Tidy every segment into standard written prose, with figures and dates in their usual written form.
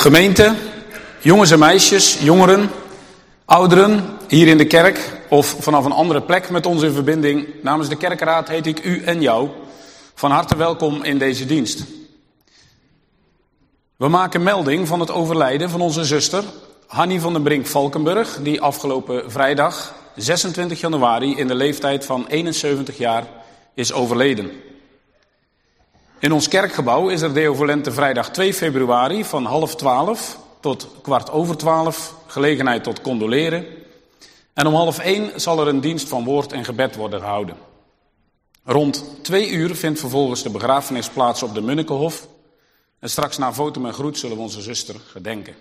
Gemeente, jongens en meisjes, jongeren, ouderen, hier in de kerk of vanaf een andere plek met ons in verbinding. Namens de kerkenraad heet ik u en jou van harte welkom in deze dienst. We maken melding van het overlijden van onze zuster Hannie van den Brink Valkenburg, die afgelopen vrijdag 26 januari in de leeftijd van 71 jaar is overleden. In ons kerkgebouw is er Deo Volente vrijdag 2 februari van 11:30 tot 11:15 gelegenheid tot condoleren. En om 12:30 zal er een dienst van woord en gebed worden gehouden. Rond 2:00 vindt vervolgens de begrafenis plaats op de Munnikenhof. En straks na foto en groet zullen we onze zuster gedenken.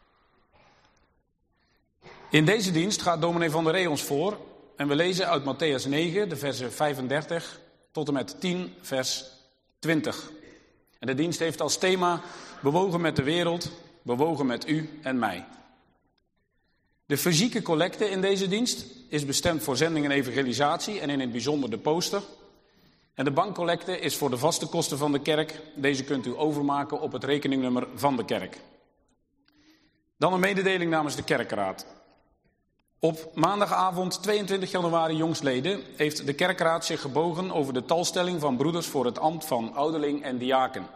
In deze dienst gaat dominee Van der Ree ons voor. En we lezen uit Mattheüs 9, de versen 35 tot en met 10, vers 20. En de dienst heeft als thema bewogen met de wereld, bewogen met u en mij. De fysieke collecte in deze dienst is bestemd voor zending en evangelisatie en in het bijzonder de poster. En de bankcollecte is voor de vaste kosten van de kerk. Deze kunt u overmaken op het rekeningnummer van de kerk. Dan een mededeling namens de kerkenraad. Op maandagavond 22 januari jongstleden heeft de kerkenraad zich gebogen over de talstelling van broeders voor het ambt van ouderling en diaken.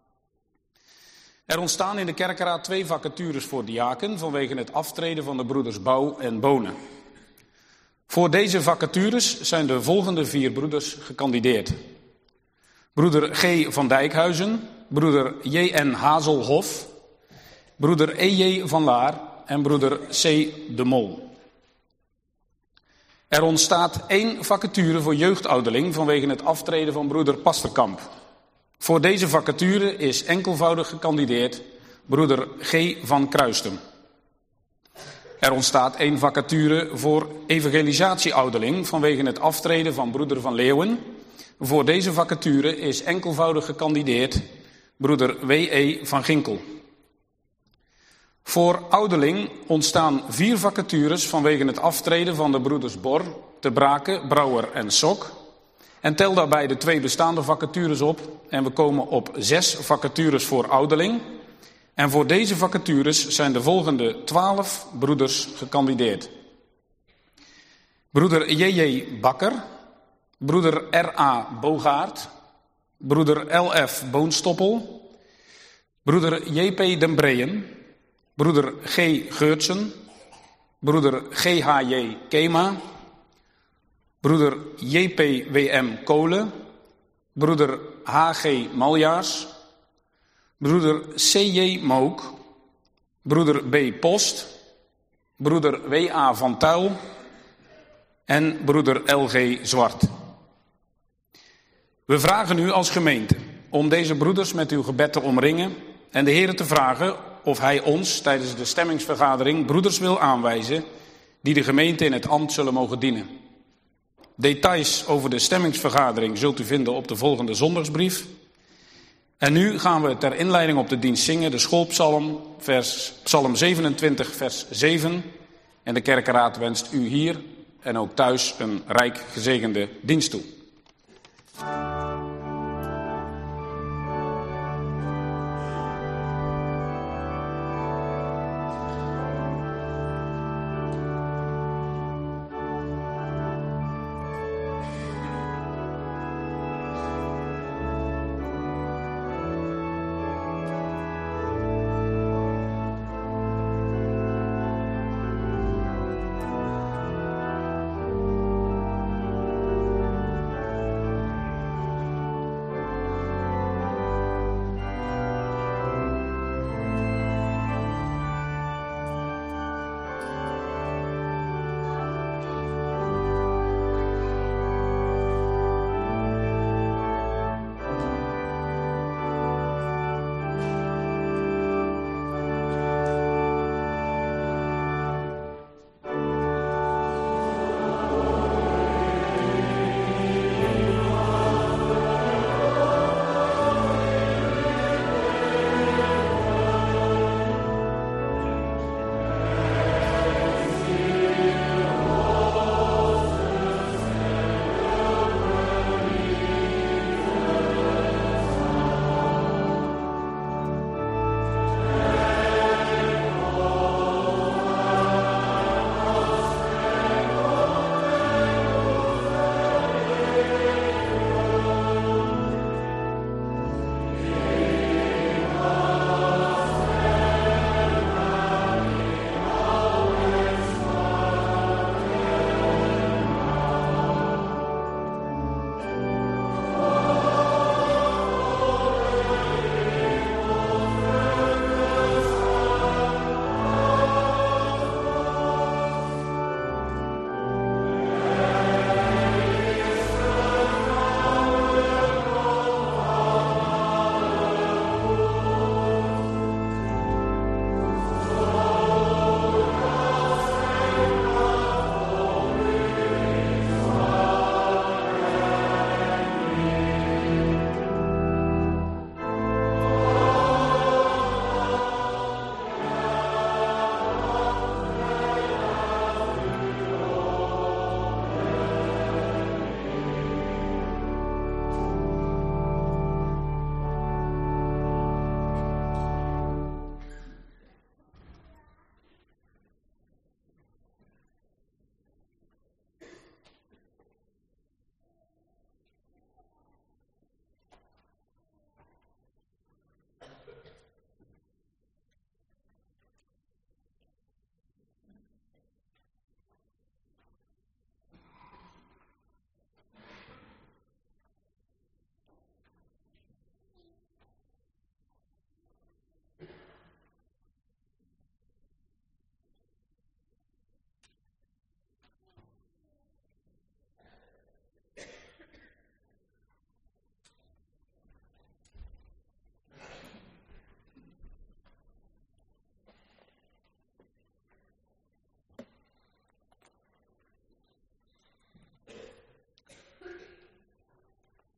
Er ontstaan in de kerkenraad 2 vacatures voor diaken vanwege het aftreden van de broeders Bouw en Bonen. Voor deze vacatures zijn de volgende 4 broeders gekandideerd. Broeder G. van Dijkhuizen, broeder J.N. Hazelhof, broeder E.J. van Laar en broeder C. de Mol. Er ontstaat 1 vacature voor jeugdouderling vanwege het aftreden van broeder Pasterkamp. Voor deze vacature is enkelvoudig gekandideerd broeder G. van Kruisten. Er ontstaat 1 vacature voor evangelisatieouderling vanwege het aftreden van broeder Van Leeuwen. Voor deze vacature is enkelvoudig gekandideerd broeder W.E. van Ginkel. Voor ouderling ontstaan 4 vacatures vanwege het aftreden van de broeders Bor, Te Braken, Brouwer en Sok. En tel daarbij de 2 bestaande vacatures op en we komen op 6 vacatures voor ouderling. En voor deze vacatures zijn de volgende 12 broeders gekandideerd. Broeder J.J. Bakker, broeder R.A. Bogaert, broeder L.F. Boonstoppel, broeder J.P. den Breyen, broeder G. Geurtsen, broeder G.H.J. Kema, broeder J.P. W.M. Kolen, broeder H.G. Maljaars, broeder C.J. Mook, broeder B. Post, broeder W.A. van Tuil en broeder L.G. Zwart. We vragen u als gemeente om deze broeders met uw gebed te omringen en de Heere te vragen of hij ons tijdens de stemmingsvergadering broeders wil aanwijzen die de gemeente in het ambt zullen mogen dienen. Details over de stemmingsvergadering zult u vinden op de volgende zondagsbrief. En nu gaan we ter inleiding op de dienst zingen de schoolpsalm, psalm 27, vers 7. En de kerkenraad wenst u hier en ook thuis een rijk gezegende dienst toe.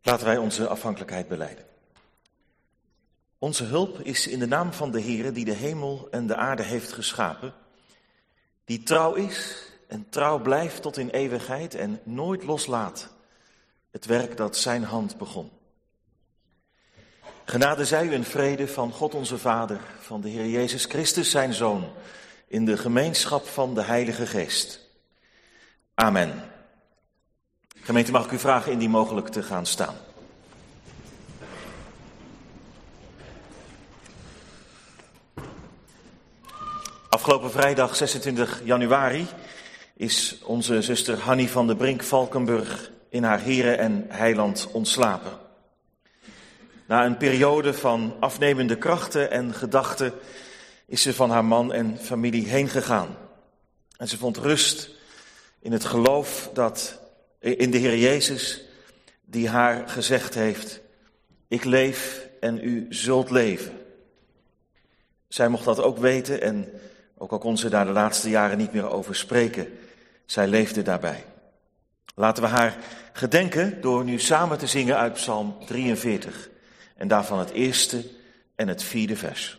Laten wij onze afhankelijkheid belijden. Onze hulp is in de naam van de Heere die de hemel en de aarde heeft geschapen, die trouw is en trouw blijft tot in eeuwigheid en nooit loslaat het werk dat zijn hand begon. Genade zij u en vrede van God onze Vader, van de Heer Jezus Christus zijn Zoon, in de gemeenschap van de Heilige Geest. Amen. Gemeente, mag ik u vragen indien mogelijk te gaan staan. Afgelopen vrijdag 26 januari is onze zuster Hannie van der Brink Valkenburg in haar Here en Heiland ontslapen. Na een periode van afnemende krachten en gedachten is ze van haar man en familie heen gegaan. En ze vond rust in het geloof dat in de Heer Jezus die haar gezegd heeft: ik leef en u zult leven. Zij mocht dat ook weten en ook al kon ze daar de laatste jaren niet meer over spreken, zij leefde daarbij. Laten we haar gedenken door nu samen te zingen uit Psalm 43 en daarvan het eerste en het vierde vers.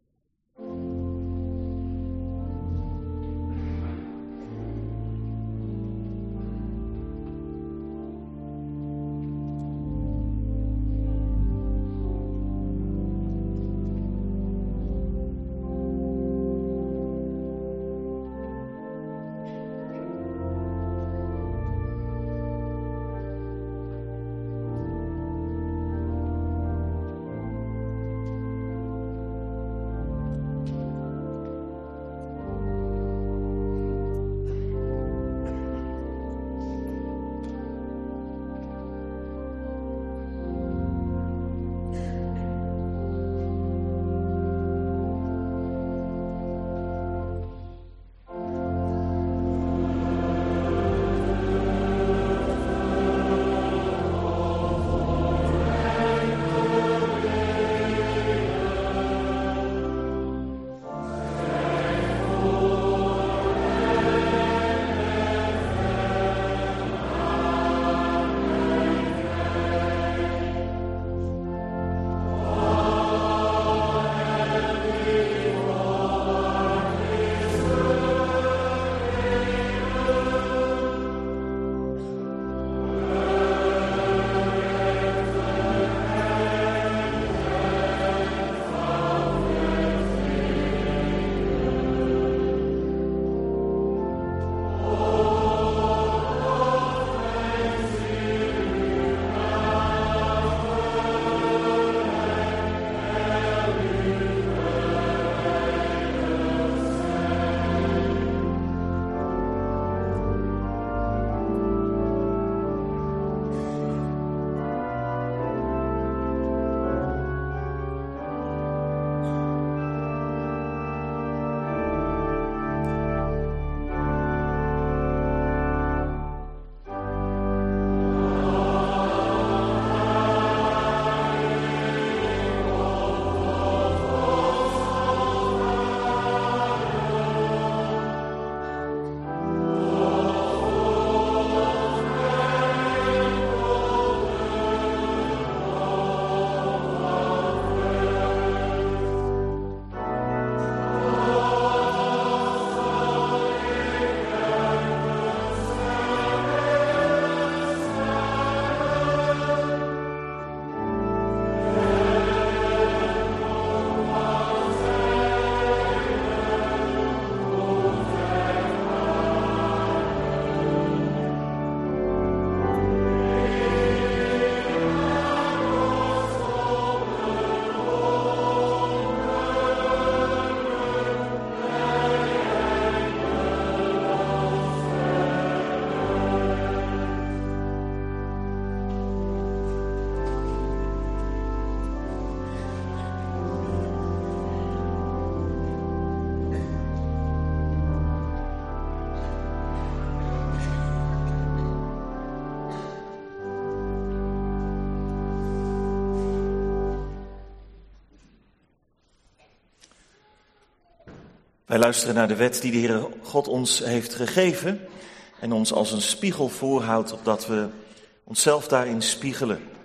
Wij luisteren naar de wet die de Heere God ons heeft gegeven en ons als een spiegel voorhoudt, opdat we onszelf daarin spiegelen.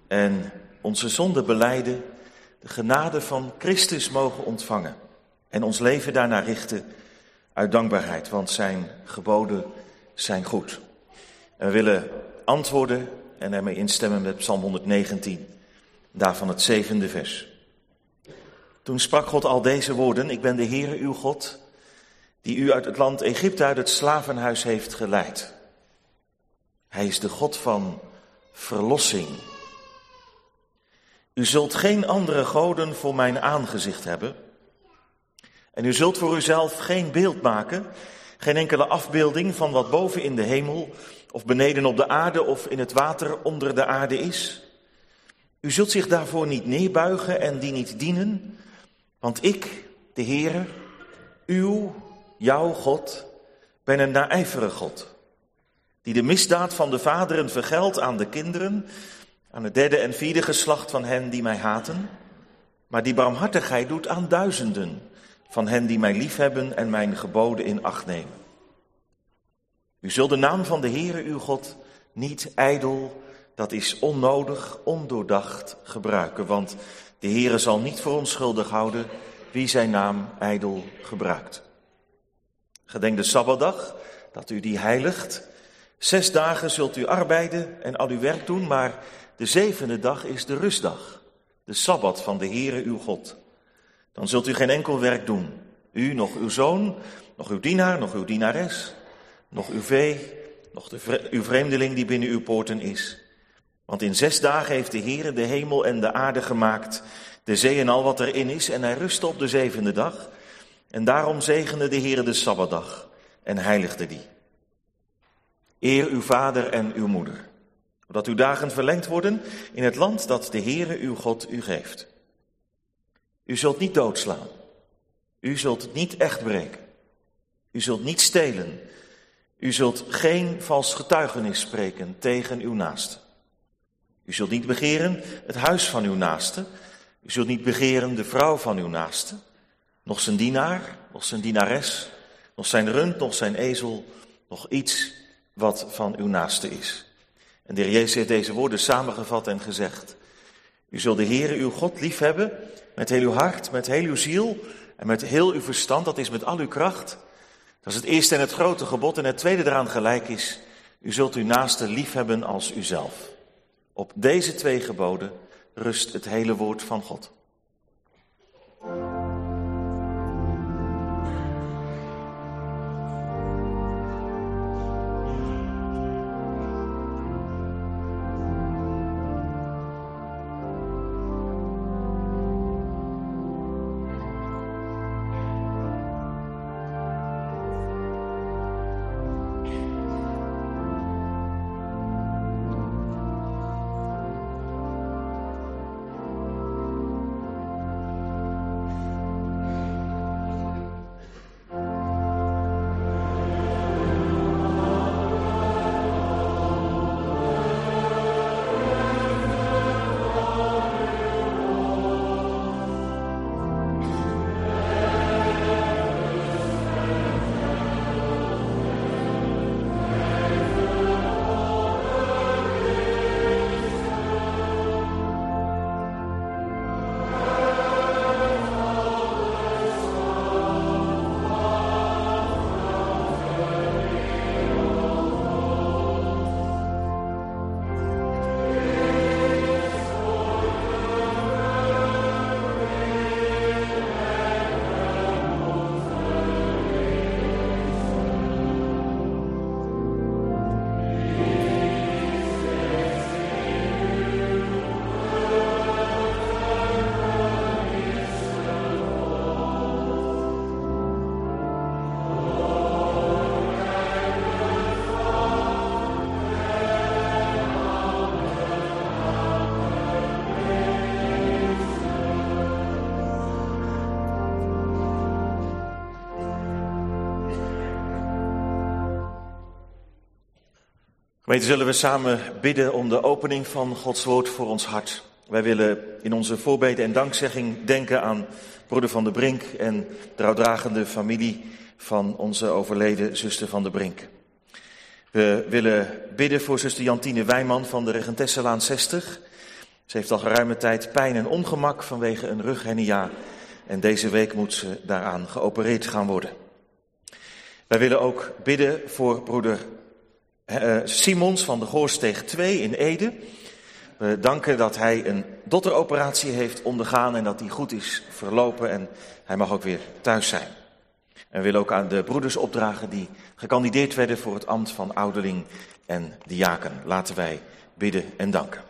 en onze zonde belijden, de genade van Christus mogen ontvangen en ons leven daarnaar richten uit dankbaarheid, want zijn geboden zijn goed. En we willen antwoorden en ermee instemmen met Psalm 119, daarvan het 7e vers. Toen sprak God al deze woorden: ik ben de Heere uw God, die u uit het land Egypte, uit het slavenhuis heeft geleid. Hij is de God van verlossing. U zult geen andere goden voor mijn aangezicht hebben. En u zult voor uzelf geen beeld maken, geen enkele afbeelding van wat boven in de hemel, of beneden op de aarde, of in het water onder de aarde is. U zult zich daarvoor niet neerbuigen en die niet dienen, want ik, de Heere, jouw God, ben een naijverig God, die de misdaad van de vaderen vergeldt aan de kinderen, aan het 3e en 4e geslacht van hen die mij haten, maar die barmhartigheid doet aan duizenden van hen die mij liefhebben en mijn geboden in acht nemen. U zult de naam van de Heere uw God niet ijdel, dat is onnodig, ondoordacht gebruiken, want de Heere zal niet voor onschuldig houden wie zijn naam ijdel gebruikt. Gedenk de Sabbatdag, dat u die heiligt. 6 dagen zult u arbeiden en al uw werk doen, maar de 7e dag is de rustdag, de Sabbat van de Heere uw God. Dan zult u geen enkel werk doen, u, nog uw zoon, nog uw dienaar, nog uw dienares, nog uw vee, nog uw vreemdeling die binnen uw poorten is. Want in 6 dagen heeft de Heere de hemel en de aarde gemaakt, de zee en al wat erin is, en hij rustte op de 7e dag. En daarom zegende de Heere de Sabbatdag en heiligde die. Eer uw vader en uw moeder, opdat uw dagen verlengd worden in het land dat de Heere uw God u geeft. U zult niet doodslaan, u zult niet echt breken, u zult niet stelen, u zult geen vals getuigenis spreken tegen uw naaste. U zult niet begeren het huis van uw naaste, u zult niet begeren de vrouw van uw naaste, nog zijn dienaar, nog zijn dienares, nog zijn rund, nog zijn ezel, nog iets wat van uw naaste is. En de Heer Jezus heeft deze woorden samengevat en gezegd: u zult de Heere uw God liefhebben met heel uw hart, met heel uw ziel en met heel uw verstand, dat is met al uw kracht. Dat is het eerste en het grote gebod, en het tweede eraan gelijk is: u zult uw naaste liefhebben als uzelf. Op deze 2 geboden rust het hele woord van God. Gemeente, zullen we samen bidden om de opening van Gods woord voor ons hart. Wij willen in onze voorbeden en dankzegging denken aan broeder Van der Brink en de rouwdragende familie van onze overleden zuster Van der Brink. We willen bidden voor zuster Jantine Wijman van de Regentesselaan 60 Ze heeft al geruime tijd pijn en ongemak vanwege een rughernia. En deze week moet ze daaraan geopereerd gaan worden. Wij willen ook bidden voor broeder Simons van de Goorsteeg 2 in Ede. We danken dat hij een dotteroperatie heeft ondergaan en dat die goed is verlopen en hij mag ook weer thuis zijn. En we willen ook aan de broeders opdragen die gekandideerd werden voor het ambt van ouderling en diaken. Laten wij bidden en danken.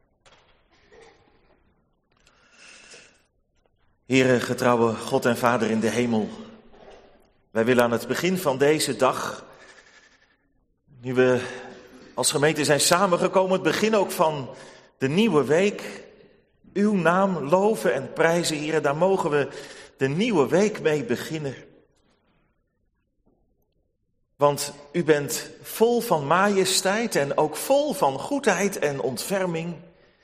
Heere, getrouwe God en Vader in de hemel, wij willen aan het begin van deze dag, nu we als gemeente zijn samengekomen, het begin ook van de nieuwe week, uw naam loven en prijzen, Heere, daar mogen we de nieuwe week mee beginnen. Want u bent vol van majesteit en ook vol van goedheid en ontferming.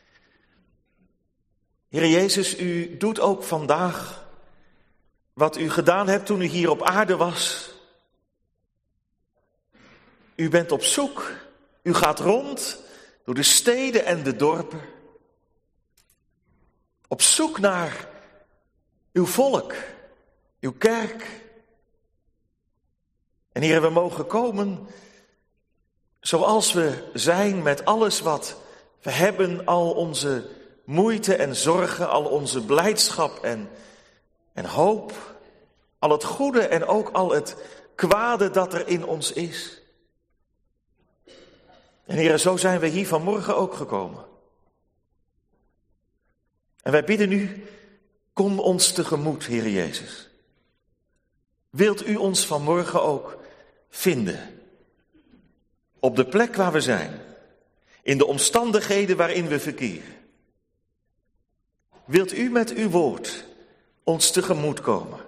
Heere Jezus, u doet ook vandaag wat u gedaan hebt toen u hier op aarde was. U bent op zoek, u gaat rond door de steden en de dorpen. Op zoek naar uw volk, uw kerk. En Heere, we mogen komen zoals we zijn met alles wat we hebben, al onze moeite en zorgen, al onze blijdschap en hoop, al het goede en ook al het kwade dat er in ons is. En Heere, zo zijn we hier vanmorgen ook gekomen. En wij bidden u, kom ons tegemoet, Heere Jezus. Wilt u ons vanmorgen ook vinden? Op de plek waar we zijn, in de omstandigheden waarin we verkeren. Wilt u met uw woord ons tegemoet komen?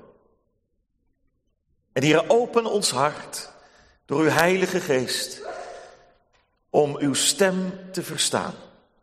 En Heere, open ons hart door uw Heilige Geest om uw stem te verstaan.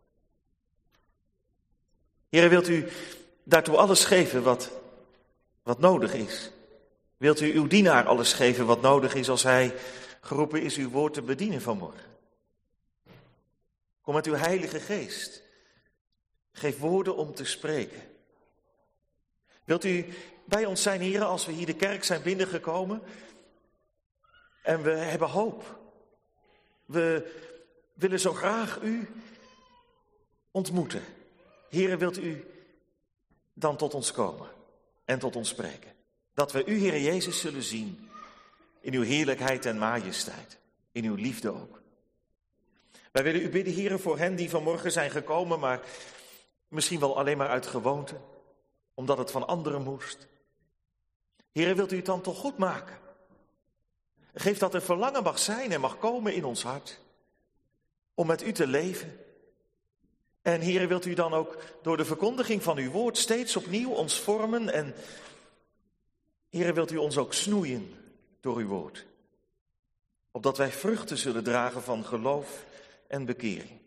Heere, wilt u daartoe alles geven wat nodig is? Wilt u uw dienaar alles geven wat nodig is als hij geroepen is uw woord te bedienen vanmorgen? Kom met uw Heilige Geest. Geef woorden om te spreken. Wilt u bij ons zijn, Heere, als we hier de kerk zijn binnengekomen en we hebben hoop. We willen zo graag u ontmoeten. Heere, wilt u dan tot ons komen en tot ons spreken? Dat we u, Heere Jezus, zullen zien in uw heerlijkheid en majesteit, in uw liefde ook. Wij willen u bidden, Heere, voor hen die vanmorgen zijn gekomen, maar misschien wel alleen maar uit gewoonte, omdat het van anderen moest. Heere, wilt u het dan toch goed maken? Geef dat er verlangen mag zijn en mag komen in ons hart om met u te leven. En Heere, wilt u dan ook door de verkondiging van uw woord steeds opnieuw ons vormen en Heere, wilt u ons ook snoeien door uw woord, opdat wij vruchten zullen dragen van geloof en bekering.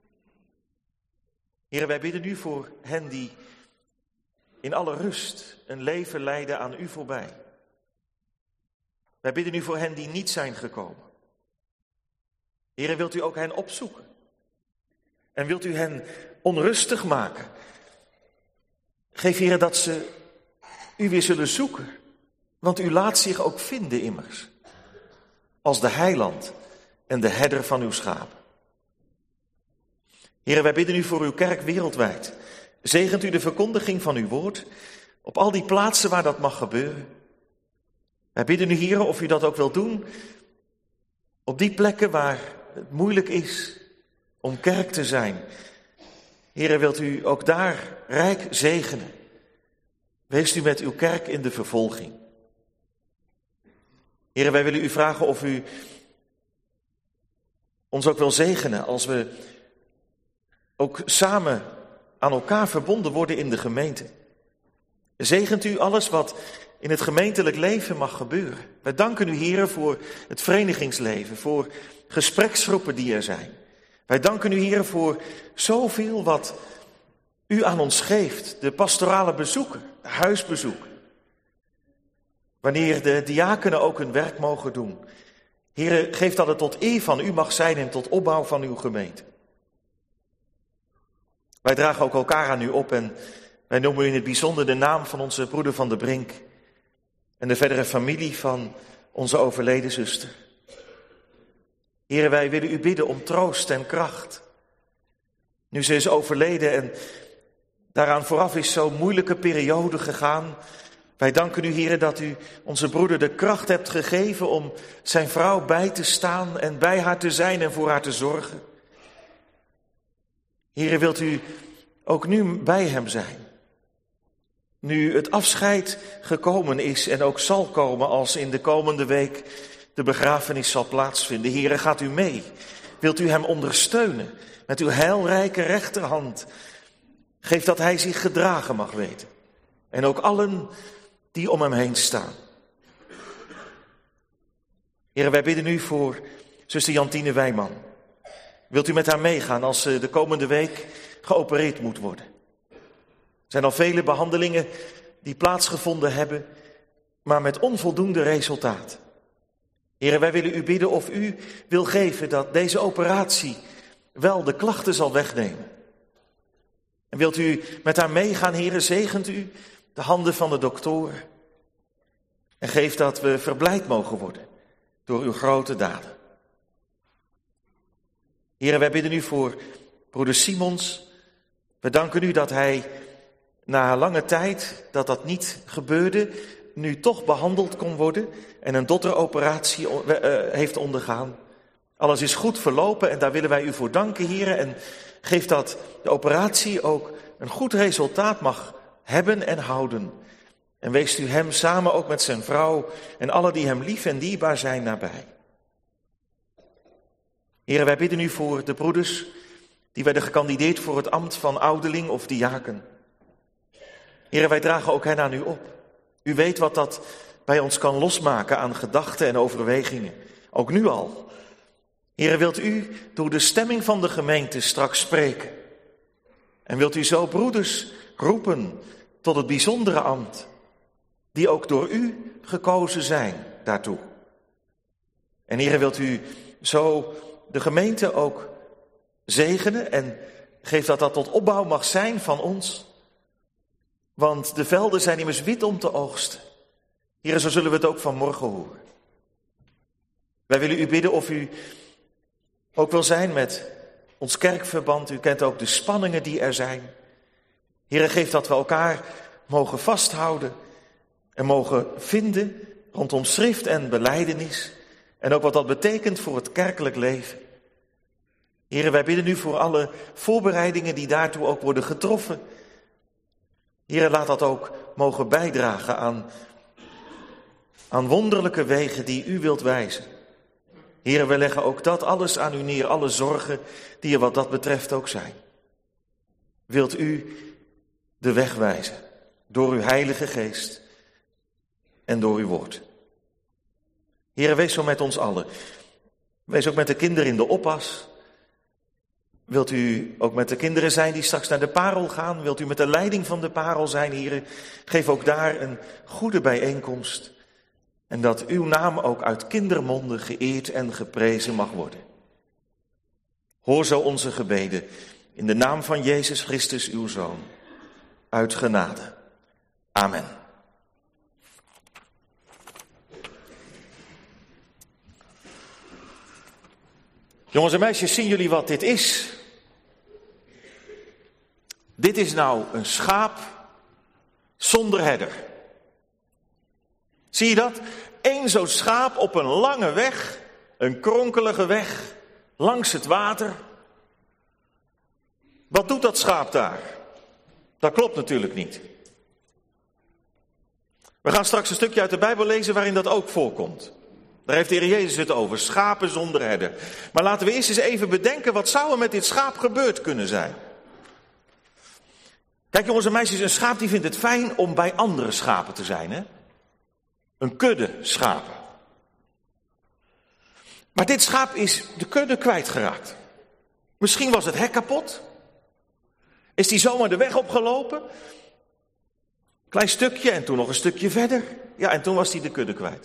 Heere, wij bidden u voor hen die in alle rust een leven leiden aan u voorbij. Wij bidden u voor hen die niet zijn gekomen. Heere, wilt u ook hen opzoeken? En wilt u hen onrustig maken? Geef, Heere, dat ze u weer zullen zoeken. Want u laat zich ook vinden immers. Als de heiland en de herder van uw schapen. Heere, wij bidden u voor uw kerk wereldwijd. Zegent u de verkondiging van uw woord op al die plaatsen waar dat mag gebeuren. Wij bidden u, Heere, of u dat ook wilt doen op die plekken waar het moeilijk is om kerk te zijn. Heere, wilt u ook daar rijk zegenen. Wees u met uw kerk in de vervolging. Heere, wij willen u vragen of u ons ook wil zegenen als we ook samen aan elkaar verbonden worden in de gemeente. Zegent u alles wat in het gemeentelijk leven mag gebeuren. Wij danken u, Heere, voor het verenigingsleven, voor gespreksgroepen die er zijn. Wij danken u, Heere, voor zoveel wat u aan ons geeft. De pastorale bezoeken, de huisbezoeken. Wanneer de diakenen ook hun werk mogen doen. Heere, geef dat het tot eer van u mag zijn en tot opbouw van uw gemeente. Wij dragen ook elkaar aan u op en wij noemen u in het bijzonder de naam van onze broeder Van der Brink en de verdere familie van onze overleden zuster. Here, wij willen u bidden om troost en kracht. Nu ze is overleden en daaraan vooraf is zo'n moeilijke periode gegaan. Wij danken u, Here, dat u onze broeder de kracht hebt gegeven om zijn vrouw bij te staan en bij haar te zijn en voor haar te zorgen. Here, wilt u ook nu bij hem zijn? Nu het afscheid gekomen is en ook zal komen als in de komende week de begrafenis zal plaatsvinden. Here, gaat u mee? Wilt u hem ondersteunen met uw heilrijke rechterhand? Geef dat hij zich gedragen mag weten. En ook allen die om hem heen staan. Here, wij bidden u voor zuster Jantine Wijman. Wilt u met haar meegaan als ze de komende week geopereerd moet worden? Er zijn al vele behandelingen die plaatsgevonden hebben, maar met onvoldoende resultaat. Here, wij willen u bidden of u wil geven dat deze operatie wel de klachten zal wegnemen. En wilt u met haar meegaan, Here, zegent u de handen van de doktoren. En geef dat we verblijd mogen worden door uw grote daden. Here, wij bidden u voor broeder Simons. We danken u dat hij na lange tijd dat niet gebeurde, nu toch behandeld kon worden en een dotteroperatie heeft ondergaan. Alles is goed verlopen en daar willen wij u voor danken, Here. En geef dat de operatie ook een goed resultaat mag hebben en houden. En weest u hem samen ook met zijn vrouw en alle die hem lief en dierbaar zijn nabij. Here, wij bidden u voor de broeders die werden gekandideerd voor het ambt van ouderling of diaken. Here, wij dragen ook hen aan u op. U weet wat dat bij ons kan losmaken aan gedachten en overwegingen. Ook nu al. Here, wilt u door de stemming van de gemeente straks spreken? En wilt u zo broeders roepen tot het bijzondere ambt, die ook door u gekozen zijn daartoe? En Here, wilt u zo de gemeente ook zegenen en geef dat tot opbouw mag zijn van ons? Want de velden zijn immers wit om te oogsten. Here, zo zullen we het ook vanmorgen horen. Wij willen u bidden of u ook wil zijn met ons kerkverband. U kent ook de spanningen die er zijn. Here, geef dat we elkaar mogen vasthouden en mogen vinden rondom schrift en belijdenis. En ook wat dat betekent voor het kerkelijk leven. Here, wij bidden u voor alle voorbereidingen die daartoe ook worden getroffen. Here, laat dat ook mogen bijdragen aan wonderlijke wegen die u wilt wijzen. Here, we leggen ook dat alles aan u neer, alle zorgen die er wat dat betreft ook zijn. Wilt u de weg wijzen door uw Heilige Geest en door uw woord. Here, wees zo met ons allen. Wees ook met de kinderen in de oppas. Wilt u ook met de kinderen zijn die straks naar de parel gaan? Wilt u met de leiding van de parel zijn, Here? Geef ook daar een goede bijeenkomst. En dat uw naam ook uit kindermonden geëerd en geprezen mag worden. Hoor zo onze gebeden in de naam van Jezus Christus, uw Zoon. Uit genade. Amen. Jongens en meisjes, zien jullie wat dit is? Dit is nou een schaap zonder herder. Zie je dat? Eén zo'n schaap op een lange weg, een kronkelige weg, langs het water. Wat doet dat schaap daar? Dat klopt natuurlijk niet. We gaan straks een stukje uit de Bijbel lezen waarin dat ook voorkomt. Daar heeft de Heer Jezus het over, schapen zonder herder. Maar laten we eerst eens even bedenken, wat zou er met dit schaap gebeurd kunnen zijn? Kijk jongens en meisjes, een schaap die vindt het fijn om bij andere schapen te zijn, hè? Een kudde schapen. Maar dit schaap is de kudde kwijtgeraakt. Misschien was het hek kapot. Is die zomaar de weg opgelopen? Klein stukje en toen nog een stukje verder. Ja, en toen was hij de kudde kwijt.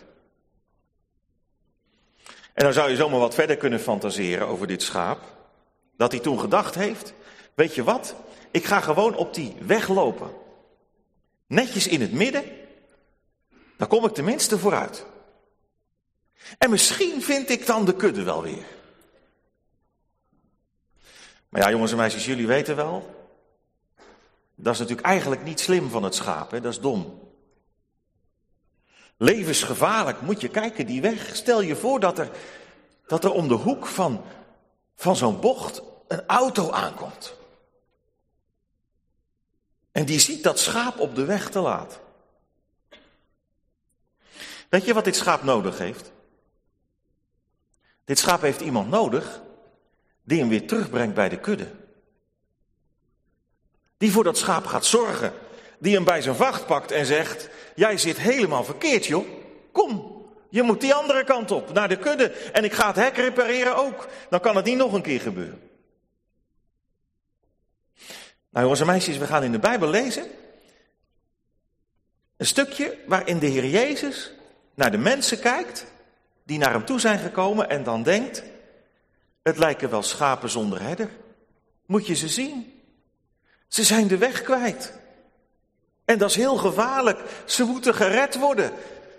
En dan zou je zomaar wat verder kunnen fantaseren over dit schaap. Dat hij toen gedacht heeft, weet je wat? Ik ga gewoon op die weg lopen. Netjes in het midden. Dan kom ik tenminste vooruit. En misschien vind ik dan de kudde wel weer. Maar ja, jongens en meisjes, jullie weten wel. Dat is natuurlijk eigenlijk niet slim van het schaap, hè? Dat is dom. Levensgevaarlijk, moet je kijken, die weg. Stel je voor dat er om de hoek van zo'n bocht een auto aankomt. En die ziet dat schaap op de weg te laat. Weet je wat dit schaap nodig heeft? Dit schaap heeft iemand nodig die hem weer terugbrengt bij de kudde. Die voor dat schaap gaat zorgen. Die hem bij zijn vacht pakt en zegt, jij zit helemaal verkeerd, joh. Kom, je moet die andere kant op, naar de kudde. En ik ga het hek repareren ook. Dan kan het niet nog een keer gebeuren. Nou jongens en meisjes, we gaan in de Bijbel lezen. Een stukje waarin de Heer Jezus naar de mensen kijkt die naar hem toe zijn gekomen en dan denkt, het lijken wel schapen zonder herder. Moet je ze zien? Ze zijn de weg kwijt. En dat is heel gevaarlijk. Ze moeten gered worden.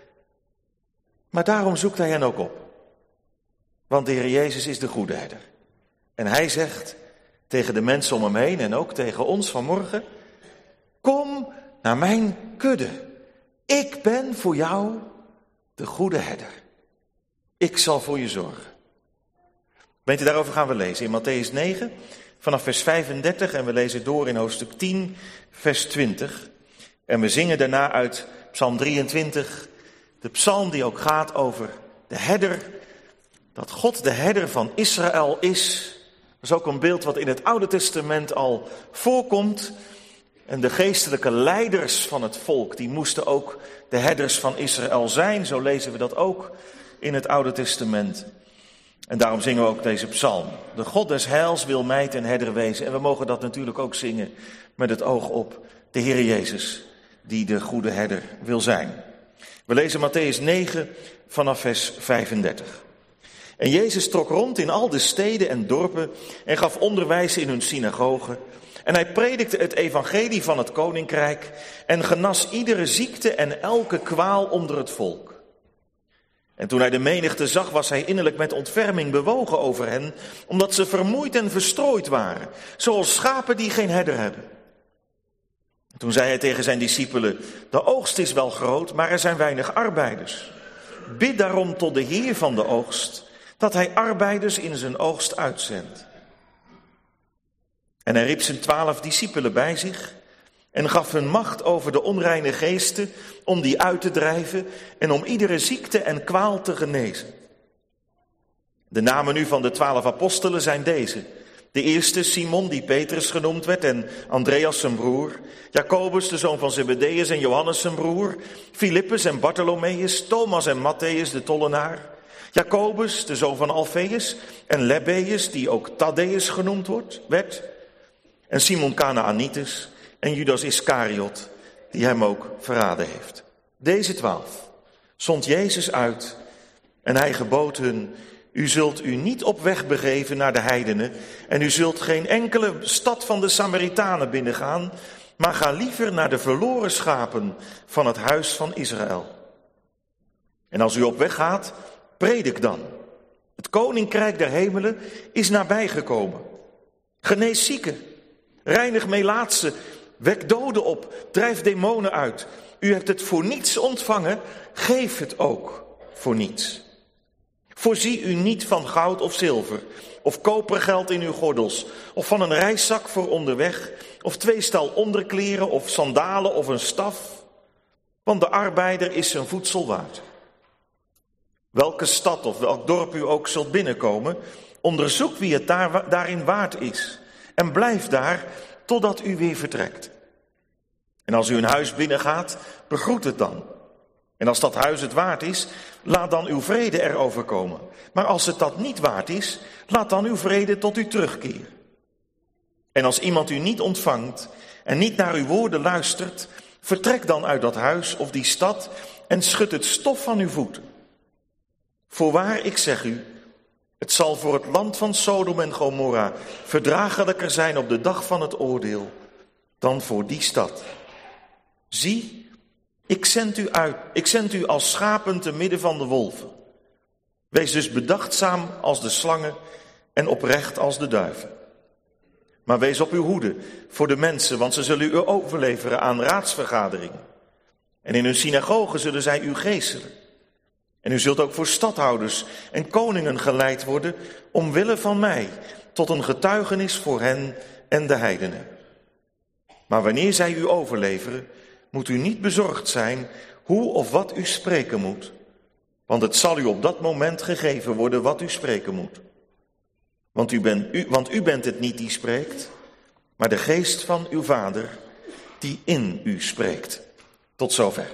Maar daarom zoekt hij hen ook op. Want de Heer Jezus is de goede herder. En hij zegt tegen de mensen om hem heen en ook tegen ons vanmorgen, kom naar mijn kudde. Ik ben voor jou de goede herder. Ik zal voor je zorgen. Weet je, daarover gaan we lezen in Mattheüs 9, vanaf vers 35 en we lezen door in hoofdstuk 10, vers 20. En we zingen daarna uit Psalm 23, de psalm die ook gaat over de herder, dat God de herder van Israël is. Dat is ook een beeld wat in het Oude Testament al voorkomt. En de geestelijke leiders van het volk, die moesten ook de herders van Israël zijn. Zo lezen we dat ook in het Oude Testament. En daarom zingen we ook deze psalm. De God des heils wil mij ten herder wezen. En we mogen dat natuurlijk ook zingen met het oog op de Heer Jezus, die de goede herder wil zijn. We lezen Mattheüs 9 vanaf vers 35. En Jezus trok rond in al de steden en dorpen en gaf onderwijs in hun synagogen. En hij predikte het evangelie van het koninkrijk en genas iedere ziekte en elke kwaal onder het volk. En toen hij de menigte zag, was hij innerlijk met ontferming bewogen over hen, omdat ze vermoeid en verstrooid waren, zoals schapen die geen herder hebben. En toen zei hij tegen zijn discipelen, de oogst is wel groot, maar er zijn weinig arbeiders. Bid daarom tot de Heer van de oogst, dat hij arbeiders in zijn oogst uitzendt. En hij riep zijn 12 discipelen bij zich en gaf hun macht over de onreine geesten om die uit te drijven en om iedere ziekte en kwaal te genezen. De namen nu van de 12 apostelen zijn deze. De eerste Simon, die Petrus genoemd werd, en Andreas zijn broer. Jacobus, de zoon van Zebedeus, en Johannes zijn broer. Filippus en Bartholomeus, Thomas en Matthäus de tollenaar. Jacobus, de zoon van Alfeus, en Lebbeus, die ook Thaddeus genoemd werd. En Simon Kanaanitus en Judas Iskariot, die hem ook verraden heeft. Deze 12 zond Jezus uit en hij gebood hun, u zult u niet op weg begeven naar de heidenen en u zult geen enkele stad van de Samaritanen binnengaan, maar ga liever naar de verloren schapen van het huis van Israël. En als u op weg gaat, predik dan. Het koninkrijk der hemelen is nabijgekomen. Genees zieken, reinig melaatsen, wek doden op, drijf demonen uit. U hebt het voor niets ontvangen, geef het ook voor niets. Voorzie u niet van goud of zilver, of kopergeld in uw gordels, of van een reiszak voor onderweg, of 2 stel onderkleren, of sandalen of een staf. Want de arbeider is zijn voedsel waard. Welke stad of welk dorp u ook zult binnenkomen, onderzoek wie het daarin waard is. En blijf daar totdat u weer vertrekt. En als u een huis binnengaat, begroet het dan. En als dat huis het waard is, laat dan uw vrede erover komen. Maar als het dat niet waard is, laat dan uw vrede tot u terugkeren. En als iemand u niet ontvangt en niet naar uw woorden luistert, vertrek dan uit dat huis of die stad en schud het stof van uw voeten. Voorwaar, ik zeg u, Het zal voor het land van Sodom en Gomorra verdraaglijker zijn op de dag van het oordeel dan voor die stad. Zie, ik zend u als schapen te midden van de wolven. Wees dus bedachtzaam als de slangen en oprecht als de duiven. Maar wees op uw hoede voor de mensen, want ze zullen u overleveren aan raadsvergaderingen. En in hun synagogen zullen zij u geeselen. En u zult ook voor stadhouders en koningen geleid worden, omwille van mij, tot een getuigenis voor hen en de heidenen. Maar wanneer zij u overleveren, moet u niet bezorgd zijn hoe of wat u spreken moet. Want het zal u op dat moment gegeven worden wat u spreken moet. Want u bent het niet die spreekt, maar de geest van uw Vader die in u spreekt. Tot zover.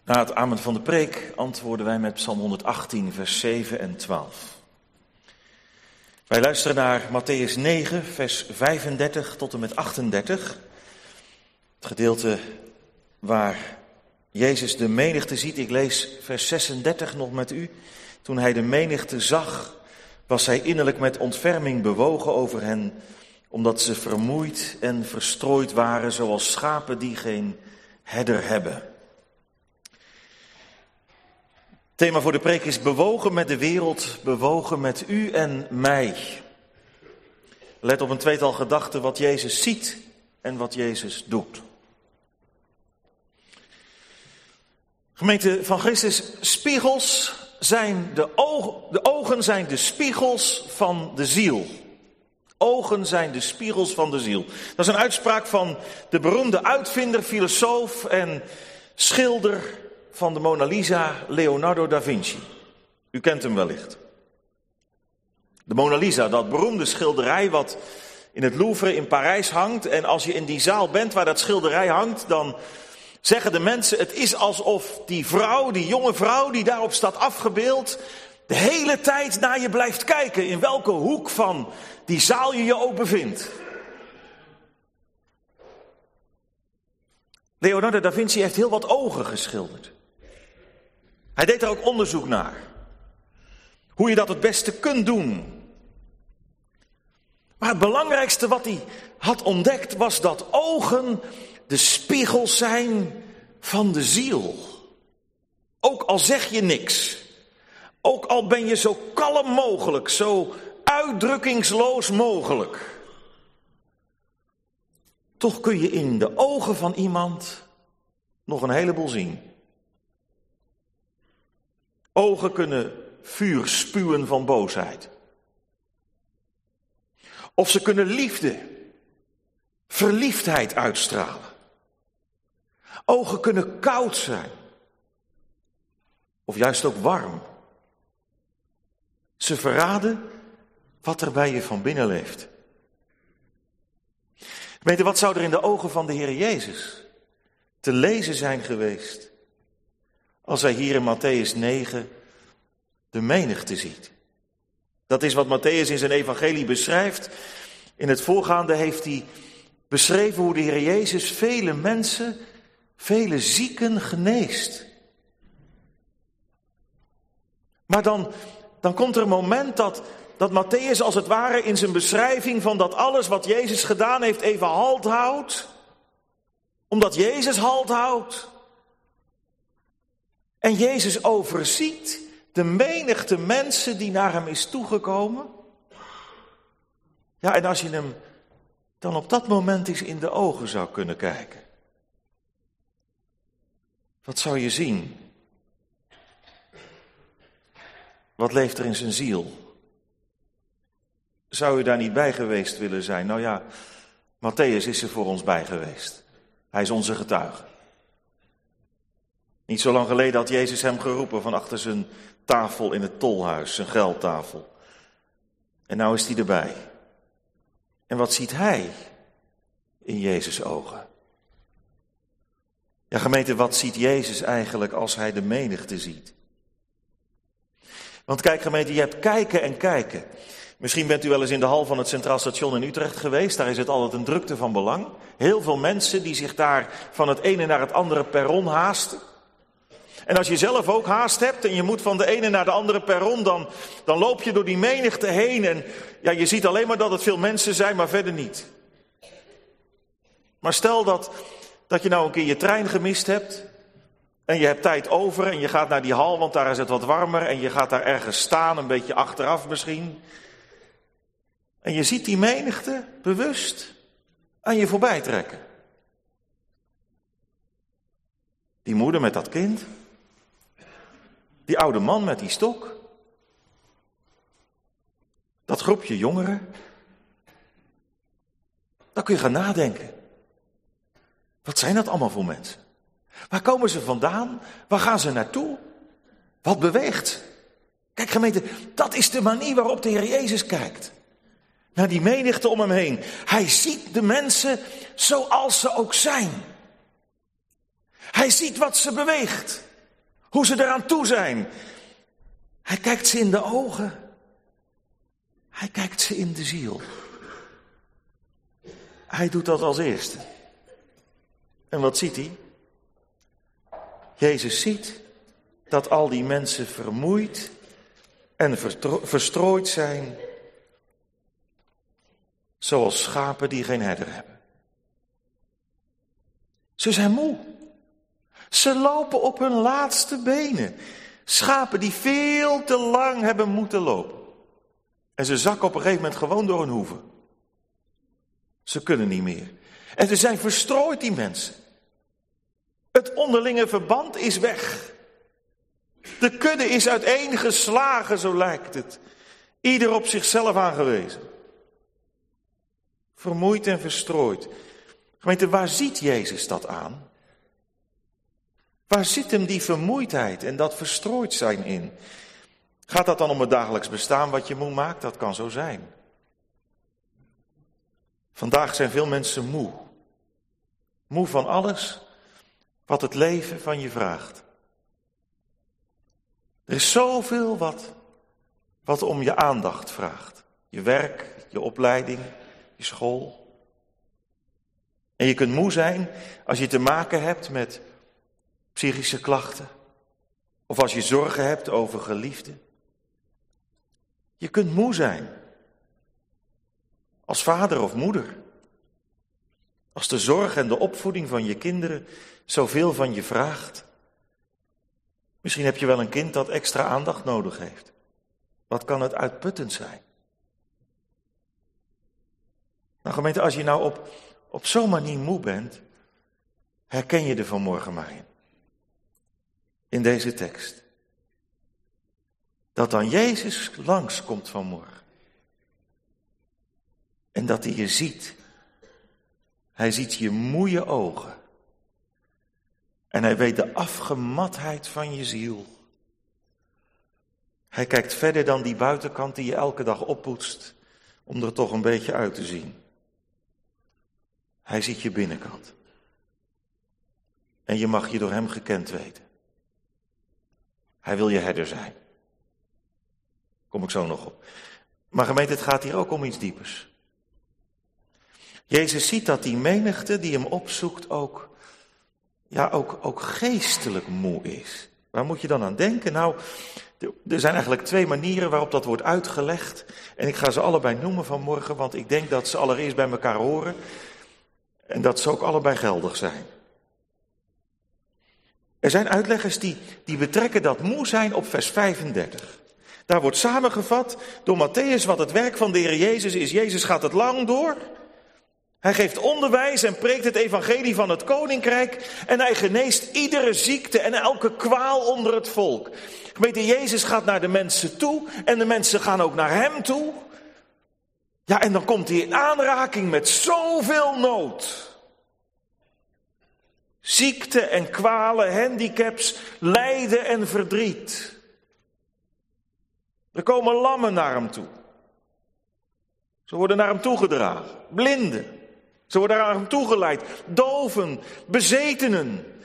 Na het amen van de preek antwoorden wij met Psalm 118, vers 7 en 12. Wij luisteren naar Mattheüs 9, vers 35 tot en met 38. Het gedeelte waar Jezus de menigte ziet. Ik lees vers 36 nog met u. Toen hij de menigte zag, was hij innerlijk met ontferming bewogen over hen, omdat ze vermoeid en verstrooid waren, zoals schapen die geen herder hebben. Het thema voor de preek is bewogen met de wereld, bewogen met u en mij. Let op een tweetal gedachten wat Jezus ziet en wat Jezus doet. Gemeente van Christus, spiegels zijn de ogen zijn de spiegels van de ziel. Ogen zijn de spiegels van de ziel. Dat is een uitspraak van de beroemde uitvinder, filosoof en schilder van de Mona Lisa, Leonardo da Vinci. U kent hem wellicht. De Mona Lisa, dat beroemde schilderij wat in het Louvre in Parijs hangt. En als je in die zaal bent waar dat schilderij hangt, dan zeggen de mensen, het is alsof die vrouw, die jonge vrouw die daarop staat afgebeeld, de hele tijd naar je blijft kijken, in welke hoek van die zaal je je ook bevindt. Leonardo da Vinci heeft heel wat ogen geschilderd. Hij deed er ook onderzoek naar. Hoe je dat het beste kunt doen. Maar het belangrijkste wat hij had ontdekt was dat ogen de spiegels zijn van de ziel. Ook al zeg je niks. Ook al ben je zo kalm mogelijk, zo uitdrukkingsloos mogelijk. Toch kun je in de ogen van iemand nog een heleboel zien. Ogen kunnen vuur spuwen van boosheid. Of ze kunnen liefde, verliefdheid uitstralen. Ogen kunnen koud zijn. Of juist ook warm. Ze verraden wat er bij je van binnen leeft. Weet je, wat zou er in de ogen van de Heer Jezus te lezen zijn geweest als hij hier in Mattheüs 9 de menigte ziet? Dat is wat Mattheüs in zijn evangelie beschrijft. In het voorgaande heeft hij beschreven hoe de Heer Jezus vele mensen, vele zieken geneest. Maar dan komt er een moment dat Mattheüs als het ware in zijn beschrijving van dat alles wat Jezus gedaan heeft even halt houdt. Omdat Jezus halt houdt. En Jezus overziet de menigte mensen die naar hem is toegekomen. Ja, en als je hem dan op dat moment eens in de ogen zou kunnen kijken. Wat zou je zien? Wat leeft er in zijn ziel? Zou u daar niet bij geweest willen zijn? Nou ja, Mattheüs is er voor ons bij geweest. Hij is onze getuige. Niet zo lang geleden had Jezus hem geroepen van achter zijn tafel in het tolhuis, zijn geldtafel. En nou is hij erbij. En wat ziet hij in Jezus' ogen? Ja, gemeente, wat ziet Jezus eigenlijk als hij de menigte ziet? Want kijk, gemeente, je hebt kijken en kijken. Misschien bent u wel eens in de hal van het Centraal Station in Utrecht geweest. Daar is het altijd een drukte van belang. Heel veel mensen die zich daar van het ene naar het andere perron haasten. En als je zelf ook haast hebt en je moet van de ene naar de andere perron, dan loop je door die menigte heen. En ja, je ziet alleen maar dat het veel mensen zijn, maar verder niet. Maar stel dat je nou een keer je trein gemist hebt. En je hebt tijd over en je gaat naar die hal, want daar is het wat warmer. En je gaat daar ergens staan, een beetje achteraf misschien. En je ziet die menigte bewust aan je voorbij trekken. Die moeder met dat kind. Die oude man met die stok. Dat groepje jongeren. Dan kun je gaan nadenken. Wat zijn dat allemaal voor mensen? Waar komen ze vandaan? Waar gaan ze naartoe? Wat beweegt? Kijk gemeente, dat is de manier waarop de Heer Jezus kijkt. Naar die menigte om hem heen. Hij ziet de mensen zoals ze ook zijn. Hij ziet wat ze beweegt. Hoe ze eraan toe zijn. Hij kijkt ze in de ogen. Hij kijkt ze in de ziel. Hij doet dat als eerste. En wat ziet hij? Jezus ziet dat al die mensen vermoeid en verstrooid zijn, zoals schapen die geen herder hebben. Ze zijn moe. Ze lopen op hun laatste benen. Schapen die veel te lang hebben moeten lopen. En ze zakken op een gegeven moment gewoon door hun hoeven. Ze kunnen niet meer. En ze zijn verstrooid, die mensen. Het onderlinge verband is weg. De kudde is uiteengeslagen, zo lijkt het. Ieder op zichzelf aangewezen. Vermoeid en verstrooid. Gemeente, waar ziet Jezus dat aan? Waar zit hem die vermoeidheid en dat verstrooid zijn in? Gaat dat dan om het dagelijks bestaan wat je moe maakt? Dat kan zo zijn. Vandaag zijn veel mensen moe. Moe van alles wat het leven van je vraagt. Er is zoveel wat om je aandacht vraagt. Je werk, je opleiding, je school. En je kunt moe zijn als je te maken hebt met psychische klachten. Of als je zorgen hebt over geliefden. Je kunt moe zijn. Als vader of moeder. Als de zorg en de opvoeding van je kinderen zoveel van je vraagt. Misschien heb je wel een kind dat extra aandacht nodig heeft. Wat kan het uitputtend zijn? Nou gemeente, als je nou op zo'n manier moe bent, herken je er vanmorgen maar in deze tekst. Dat dan Jezus langskomt vanmorgen. En dat hij je ziet. Hij ziet je moeie ogen. En hij weet de afgematheid van je ziel. Hij kijkt verder dan die buitenkant die je elke dag oppoetst, om er toch een beetje uit te zien. Hij ziet je binnenkant. En je mag je door hem gekend weten. Hij wil je herder zijn. Kom ik zo nog op. Maar gemeente, het gaat hier ook om iets diepers. Jezus ziet dat die menigte die hem opzoekt ook geestelijk moe is. Waar moet je dan aan denken? Nou, er zijn eigenlijk 2 manieren waarop dat wordt uitgelegd. En ik ga ze allebei noemen vanmorgen, want ik denk dat ze allereerst bij elkaar horen. En dat ze ook allebei geldig zijn. Er zijn uitleggers die betrekken dat moe zijn op vers 35. Daar wordt samengevat door Matthäus wat het werk van de Heer Jezus is. Jezus gaat het lang door. Hij geeft onderwijs en preekt het evangelie van het koninkrijk. En hij geneest iedere ziekte en elke kwaal onder het volk. Gemeente, Jezus gaat naar de mensen toe en de mensen gaan ook naar hem toe. Ja, en dan komt hij in aanraking met zoveel nood. Ziekte en kwalen, handicaps, lijden en verdriet. Er komen lammen naar hem toe. Ze worden naar hem toegedragen. Blinden. Ze worden naar hem toegeleid. Doven, bezetenen.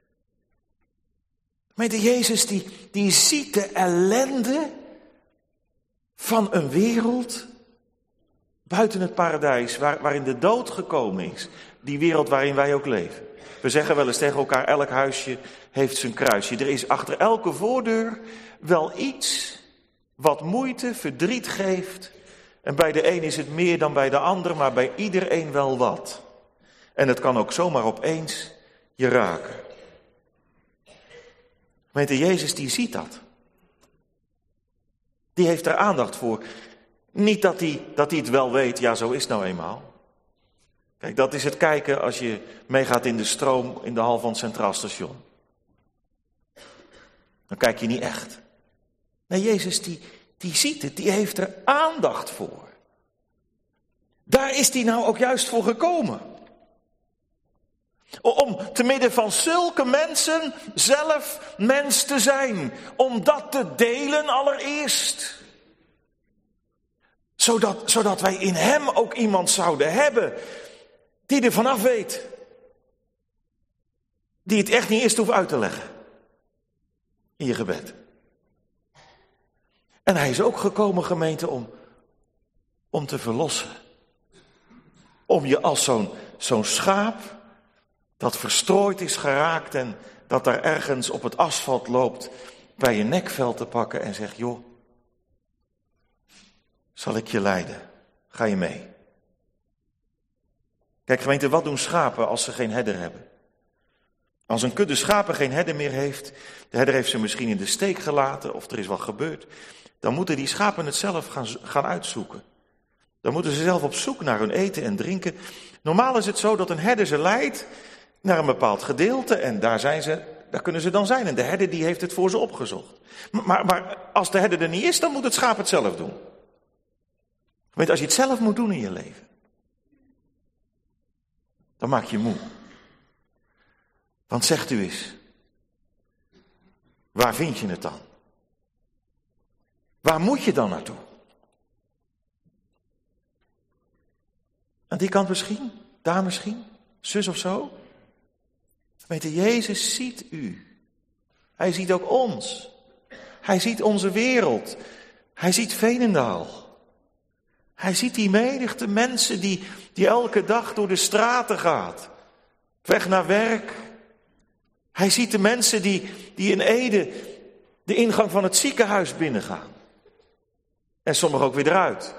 Maar de Jezus die ziet de ellende van een wereld buiten het paradijs, waarin de dood gekomen is. Die wereld waarin wij ook leven. We zeggen wel eens tegen elkaar, elk huisje heeft zijn kruisje. Er is achter elke voordeur wel iets wat moeite, verdriet geeft. En bij de een is het meer dan bij de ander, maar bij iedereen wel wat. En het kan ook zomaar opeens je raken. Gemeente, Jezus die ziet dat. Die heeft er aandacht voor. Niet dat hij het wel weet, ja zo is het nou eenmaal. Kijk, dat is het kijken als je meegaat in de stroom in de hal van het Centraal Station. Dan kijk je niet echt. Nee, Jezus die ziet het, die heeft er aandacht voor. Daar is hij nou ook juist voor gekomen. Om te midden van zulke mensen zelf mens te zijn. Om dat te delen allereerst. Zodat wij in hem ook iemand zouden hebben die er vanaf weet. Die het echt niet eerst hoeft uit te leggen. in je gebed. En hij is ook gekomen, gemeente, om te verlossen. Om je als zo'n schaap dat verstrooid is geraakt en dat daar ergens op het asfalt loopt, bij je nekvel te pakken en zegt, joh, zal ik je leiden? Ga je mee? Kijk gemeente, wat doen schapen als ze geen herder hebben? Als een kudde schapen geen herder meer heeft, de herder heeft ze misschien in de steek gelaten of er is wat gebeurd, dan moeten die schapen het zelf gaan uitzoeken. Dan moeten ze zelf op zoek naar hun eten en drinken. Normaal is het zo dat een herder ze leidt naar een bepaald gedeelte en daar kunnen ze dan zijn. En de herder die heeft het voor ze opgezocht. Maar als de herder er niet is, dan moet het schaap het zelf doen. Weet, als je het zelf moet doen in je leven, dan maak je moe. Want zegt u eens, waar vind je het dan? Waar moet je dan naartoe? Aan die kant misschien, daar misschien, zus of zo. Weet je, Jezus ziet u. Hij ziet ook ons. Hij ziet onze wereld. Hij ziet Veenendaal. Hij ziet die menigte mensen die elke dag door de straten gaat. Weg naar werk. Hij ziet de mensen die in Ede de ingang van het ziekenhuis binnengaan. En sommigen ook weer eruit.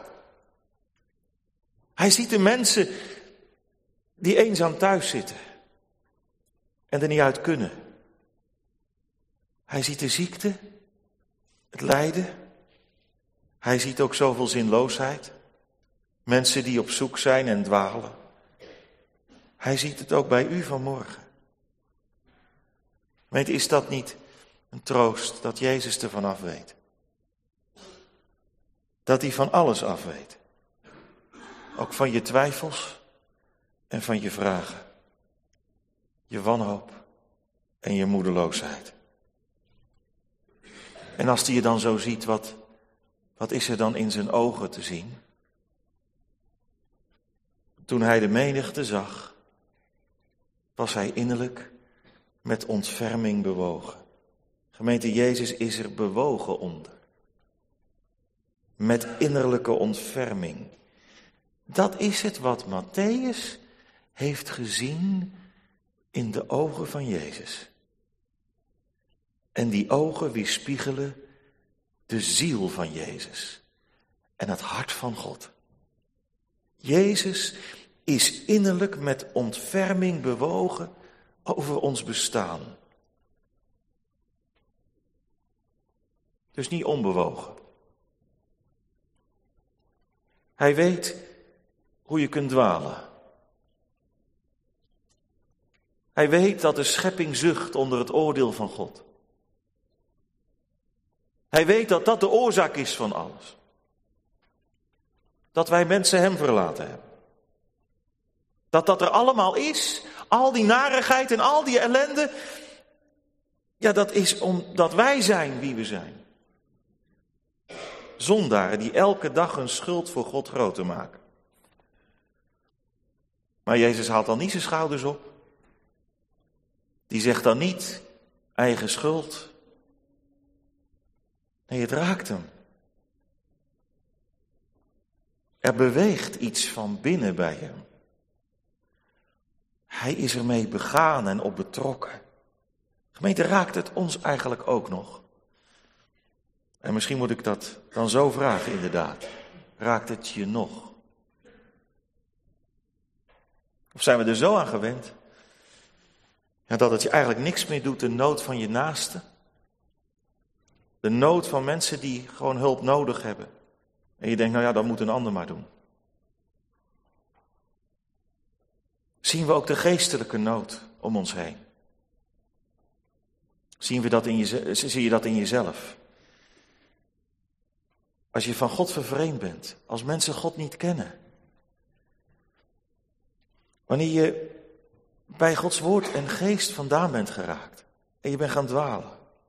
Hij ziet de mensen die eenzaam thuis zitten. En er niet uit kunnen. Hij ziet de ziekte. Het lijden. Hij ziet ook zoveel zinloosheid. Mensen die op zoek zijn en dwalen. Hij ziet het ook bij u vanmorgen. Weet, is dat niet een troost dat Jezus ervan af weet? Dat hij van alles af weet. Ook van je twijfels en van je vragen. Je wanhoop en je moedeloosheid. En als hij je dan zo ziet, wat is er dan in zijn ogen te zien? Toen hij de menigte zag, was hij innerlijk met ontferming bewogen. Gemeente, Jezus is er bewogen onder. Met innerlijke ontferming. Dat is het wat Mattheüs heeft gezien in de ogen van Jezus. En die ogen weerspiegelen de ziel van Jezus en het hart van God. Jezus is innerlijk met ontferming bewogen over ons bestaan. Dus niet onbewogen. Hij weet hoe je kunt dwalen. Hij weet dat de schepping zucht onder het oordeel van God. Hij weet dat dat de oorzaak is van alles. Dat wij mensen hem verlaten hebben. Dat er allemaal is, al die narigheid en al die ellende. Ja, dat is omdat wij zijn wie we zijn. Zondaren die elke dag hun schuld voor God groter maken. Maar Jezus haalt dan niet zijn schouders op. Die zegt dan niet, eigen schuld. Nee, het raakt hem. Er beweegt iets van binnen bij hem. Hij is ermee begaan en op betrokken. Gemeente, raakt het ons eigenlijk ook nog? En misschien moet ik dat dan zo vragen inderdaad. Raakt het je nog? Of zijn we er zo aan gewend? Ja, dat het je eigenlijk niks meer doet, de nood van je naaste. De nood van mensen die gewoon hulp nodig hebben. En je denkt, nou ja, dat moet een ander maar doen. Zien we ook de geestelijke nood om ons heen? Zie je dat in jezelf? Als je van God vervreemd bent, als mensen God niet kennen. Wanneer je bij Gods woord en geest vandaan bent geraakt en je bent gaan dwalen.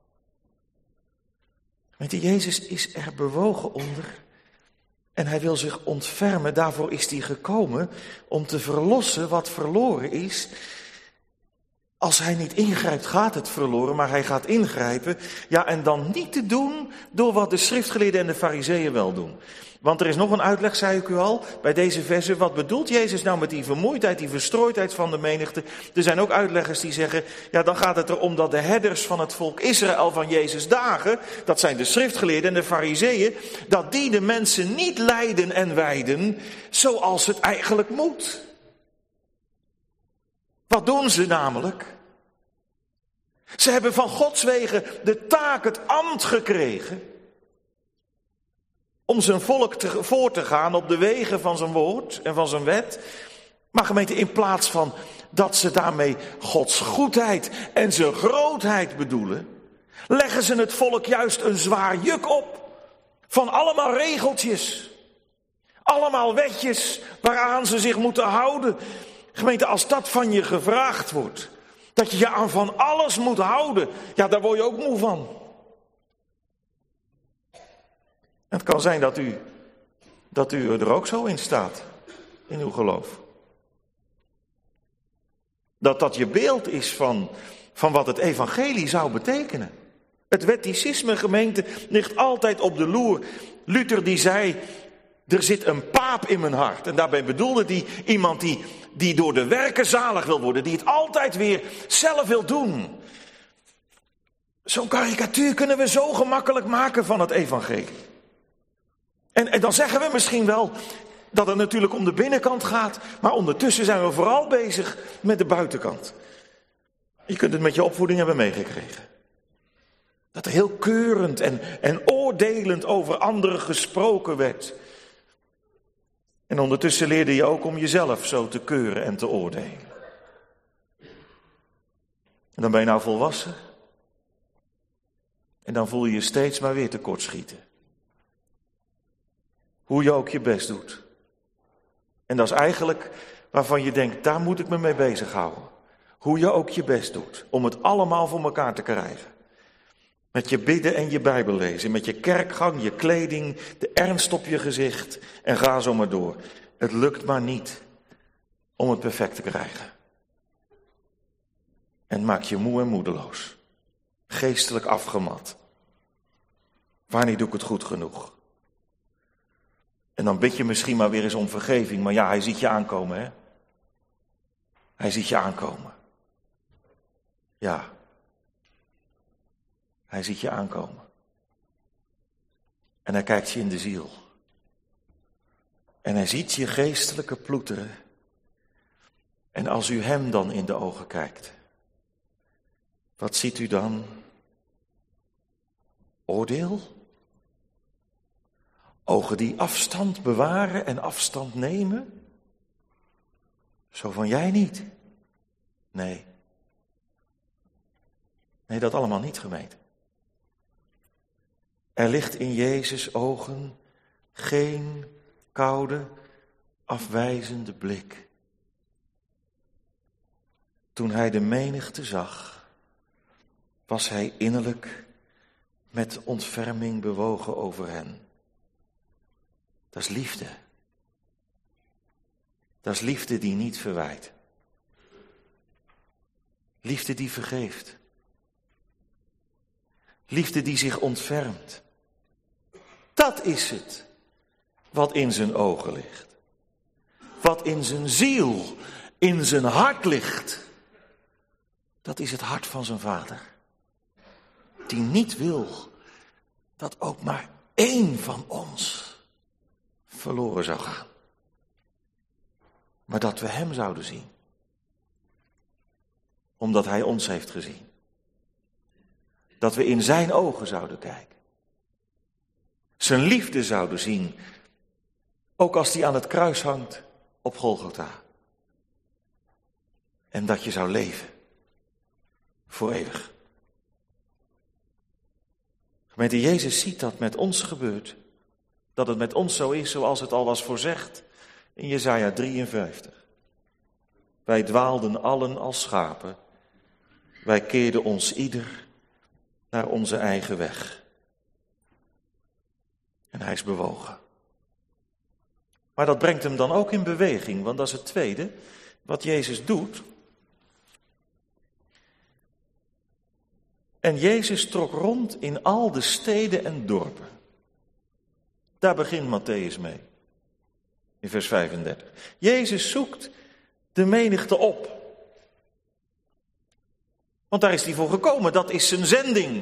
Weet je, Jezus is er bewogen onder en hij wil zich ontfermen. Daarvoor is hij gekomen om te verlossen wat verloren is Als hij niet ingrijpt, gaat het verloren, maar hij gaat ingrijpen. Ja, en dan niet te doen door wat de schriftgeleerden en de farizeeën wel doen. Want er is nog een uitleg, zei ik u al, bij deze verse. Wat bedoelt Jezus nou met die vermoeidheid, die verstrooidheid van de menigte? Er zijn ook uitleggers die zeggen, ja, dan gaat het erom dat de herders van het volk Israël van Jezus' dagen, dat zijn de schriftgeleerden en de farizeeën, dat die de mensen niet leiden en wijden zoals het eigenlijk moet. Wat doen ze namelijk? Ze hebben van Gods wegen de taak, het ambt gekregen om zijn volk voor te gaan op de wegen van zijn woord en van zijn wet. Maar gemeente, in plaats van dat ze daarmee Gods goedheid en zijn grootheid bedoelen, leggen ze het volk juist een zwaar juk op. Van allemaal regeltjes, allemaal wetjes waaraan ze zich moeten houden. Gemeente, als dat van je gevraagd wordt, dat je je aan van alles moet houden, ja, daar word je ook moe van. En het kan zijn dat u er ook zo in staat, in uw geloof. Dat je beeld is van wat het evangelie zou betekenen. Het wetticisme, gemeente, ligt altijd op de loer. Luther die zei, er zit een paap in mijn hart. En daarbij bedoelde hij iemand die door de werken zalig wil worden. Die het altijd weer zelf wil doen. Zo'n karikatuur kunnen we zo gemakkelijk maken van het evangelie. En dan zeggen we misschien wel dat het natuurlijk om de binnenkant gaat. Maar ondertussen zijn we vooral bezig met de buitenkant. Je kunt het met je opvoeding hebben meegekregen. Dat er heel keurend en oordelend over anderen gesproken werd. En ondertussen leerde je ook om jezelf zo te keuren en te oordelen. En dan ben je nou volwassen. En dan voel je je steeds maar weer tekortschieten. Hoe je ook je best doet. En dat is eigenlijk waarvan je denkt, daar moet ik me mee bezighouden. Hoe je ook je best doet, om het allemaal voor elkaar te krijgen. Met je bidden en je Bijbel lezen, met je kerkgang, je kleding, de ernst op je gezicht en ga zo maar door. Het lukt maar niet om het perfect te krijgen. En maak je moe en moedeloos. Geestelijk afgemat. Wanneer doe ik het goed genoeg? En dan bid je misschien maar weer eens om vergeving. Maar ja, hij ziet je aankomen, hè? Hij ziet je aankomen. Ja. Hij ziet je aankomen. En hij kijkt je in de ziel. En hij ziet je geestelijke ploeteren. En als u hem dan in de ogen kijkt, wat ziet u dan? Oordeel? Ogen die afstand bewaren en afstand nemen? Zo van jij niet? Nee. Nee, dat allemaal niet, gemeente. Er ligt in Jezus' ogen geen koude, afwijzende blik. Toen hij de menigte zag, was hij innerlijk met ontferming bewogen over hen. Dat is liefde. Dat is liefde die niet verwijt. Liefde die vergeeft. Liefde die zich ontfermt. Dat is het wat in zijn ogen ligt. Wat in zijn ziel, in zijn hart ligt. Dat is het hart van zijn Vader. Die niet wil dat ook maar één van ons verloren zou gaan. Maar dat we hem zouden zien. Omdat hij ons heeft gezien. Dat we in zijn ogen zouden kijken. Zijn liefde zouden zien. Ook als die aan het kruis hangt op Golgotha. En dat je zou leven. Voor eeuwig. Gemeente, Jezus ziet dat met ons gebeurt. Dat het met ons zo is zoals het al was voorzegd in Jesaja 53. Wij dwaalden allen als schapen. Wij keerden ons ieder naar onze eigen weg. En hij is bewogen. Maar dat brengt hem dan ook in beweging, want dat is het tweede wat Jezus doet. En Jezus trok rond in al de steden en dorpen. Daar begint Mattheüs mee. In vers 35. Jezus zoekt de menigte op. Want daar is hij voor gekomen, dat is zijn zending.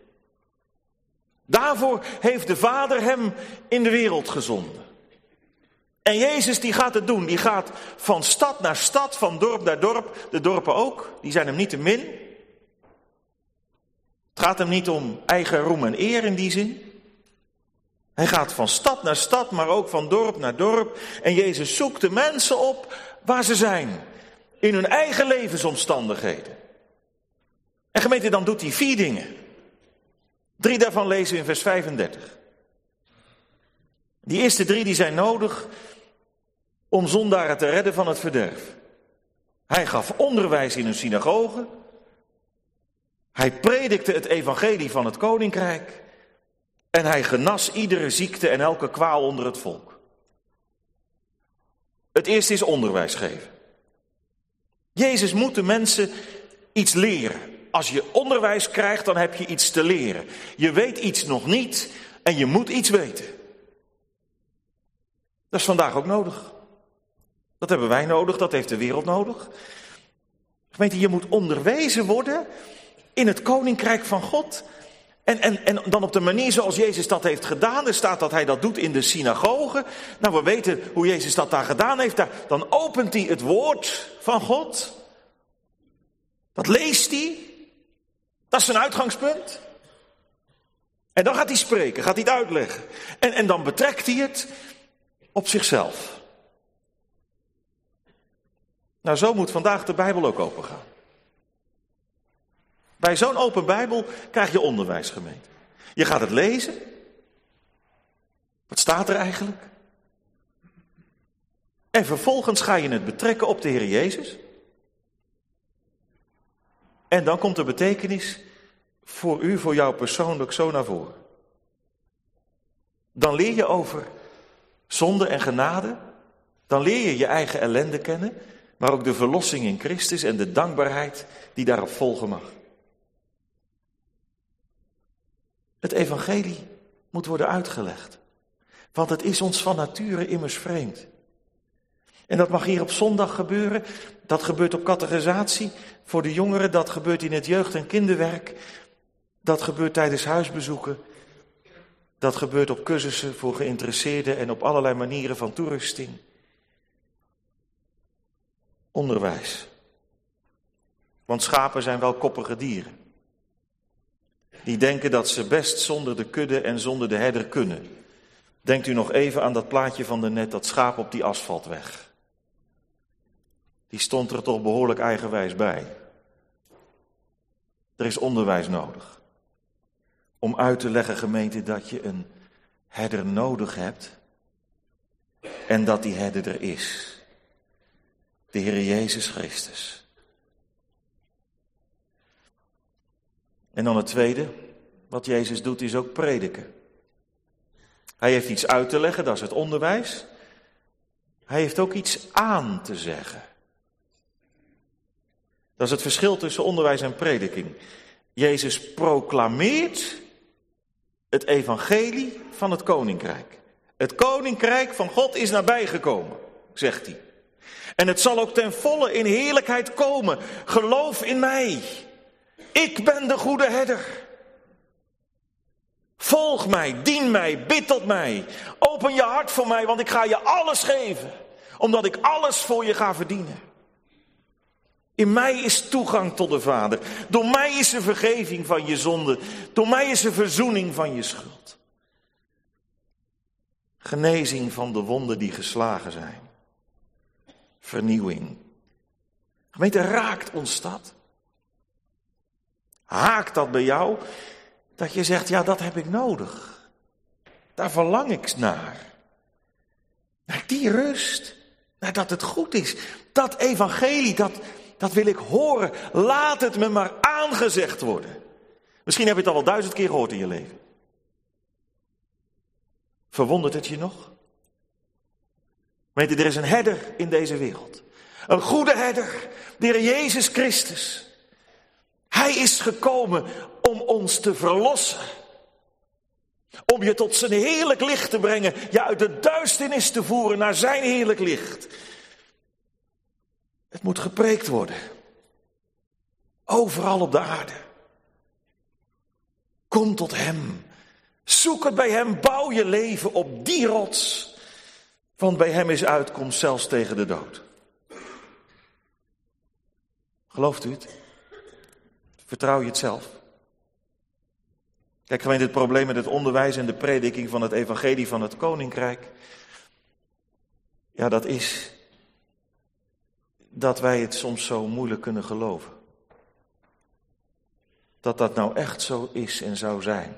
Daarvoor heeft de Vader hem in de wereld gezonden. En Jezus die gaat het doen, die gaat van stad naar stad, van dorp naar dorp. De dorpen ook, die zijn hem niet te min. Het gaat hem niet om eigen roem en eer in die zin. Hij gaat van stad naar stad, maar ook van dorp naar dorp. En Jezus zoekt de mensen op waar ze zijn. In hun eigen levensomstandigheden. En gemeente, dan doet hij 4 dingen. 3 daarvan lezen we in vers 35. Die eerste 3 die zijn nodig om zondaren te redden van het verderf. Hij gaf onderwijs in hun synagogen. Hij predikte het evangelie van het koninkrijk. En hij genas iedere ziekte en elke kwaal onder het volk. Het eerste is onderwijs geven. Jezus moet de mensen iets leren. Als je onderwijs krijgt, dan heb je iets te leren. Je weet iets nog niet en je moet iets weten. Dat is vandaag ook nodig. Dat hebben wij nodig, dat heeft de wereld nodig. Gemeente, je moet onderwezen worden in het koninkrijk van God. En dan op de manier zoals Jezus dat heeft gedaan. Er staat dat hij dat doet in de synagoge. Nou, we weten hoe Jezus dat daar gedaan heeft. Dan opent hij het woord van God. Dat leest hij. Dat is zijn uitgangspunt. En dan gaat hij spreken, gaat hij het uitleggen. En dan betrekt hij het op zichzelf. Nou, zo moet vandaag de Bijbel ook opengaan. Bij zo'n open Bijbel krijg je onderwijs, gemeente. Je gaat het lezen. Wat staat er eigenlijk? En vervolgens ga je het betrekken op de Heer Jezus. En dan komt de betekenis voor u, voor jou persoonlijk zo naar voren. Dan leer je over zonde en genade. Dan leer je je eigen ellende kennen. Maar ook de verlossing in Christus en de dankbaarheid die daarop volgen mag. Het evangelie moet worden uitgelegd. Want het is ons van nature immers vreemd. En dat mag hier op zondag gebeuren. Dat gebeurt op catechisatie voor de jongeren. Dat gebeurt in het jeugd- en kinderwerk. Dat gebeurt tijdens huisbezoeken. Dat gebeurt op cursussen voor geïnteresseerden en op allerlei manieren van toerusting. Onderwijs. Want schapen zijn wel koppige dieren. Die denken dat ze best zonder de kudde en zonder de herder kunnen. Denkt u nog even aan dat plaatje van daarnet, dat schaap op die asfaltweg. Die stond er toch behoorlijk eigenwijs bij. Er is onderwijs nodig. Om uit te leggen, gemeente, dat je een herder nodig hebt. En dat die herder er is. De Heer Jezus Christus. En dan het tweede, wat Jezus doet, is ook prediken. Hij heeft iets uit te leggen, dat is het onderwijs. Hij heeft ook iets aan te zeggen. Dat is het verschil tussen onderwijs en prediking. Jezus proclameert het evangelie van het koninkrijk. Het koninkrijk van God is nabijgekomen, zegt hij. En het zal ook ten volle in heerlijkheid komen. Geloof in mij. Ik ben de goede herder. Volg mij, dien mij, bid tot mij. Open je hart voor mij, want ik ga je alles geven. Omdat ik alles voor je ga verdienen. In mij is toegang tot de Vader. Door mij is er vergeving van je zonde. Door mij is er verzoening van je schuld. Genezing van de wonden die geslagen zijn. Vernieuwing. Gemeente, raakt ons dat? Haakt dat bij jou? Dat je zegt, ja, dat heb ik nodig. Daar verlang ik naar. Naar die rust. Naar dat het goed is. Dat evangelie, dat wil ik horen. Laat het me maar aangezegd worden. Misschien heb je het al wel 1000 keer gehoord in je leven. Verwondert het je nog? Weet je, er is een herder in deze wereld. Een goede herder, de Heer Jezus Christus. Hij is gekomen om ons te verlossen. Om je tot zijn heerlijk licht te brengen. Je uit de duisternis te voeren naar zijn heerlijk licht. Het moet gepreekt worden. Overal op de aarde. Kom tot hem. Zoek het bij hem. Bouw je leven op die rots. Want bij hem is uitkomst zelfs tegen de dood. Gelooft u het? Vertrouw je het zelf? Kijk, gemeente, het probleem met het onderwijs en de prediking van het evangelie van het koninkrijk. Ja, dat is dat wij het soms zo moeilijk kunnen geloven. Dat dat nou echt zo is en zou zijn.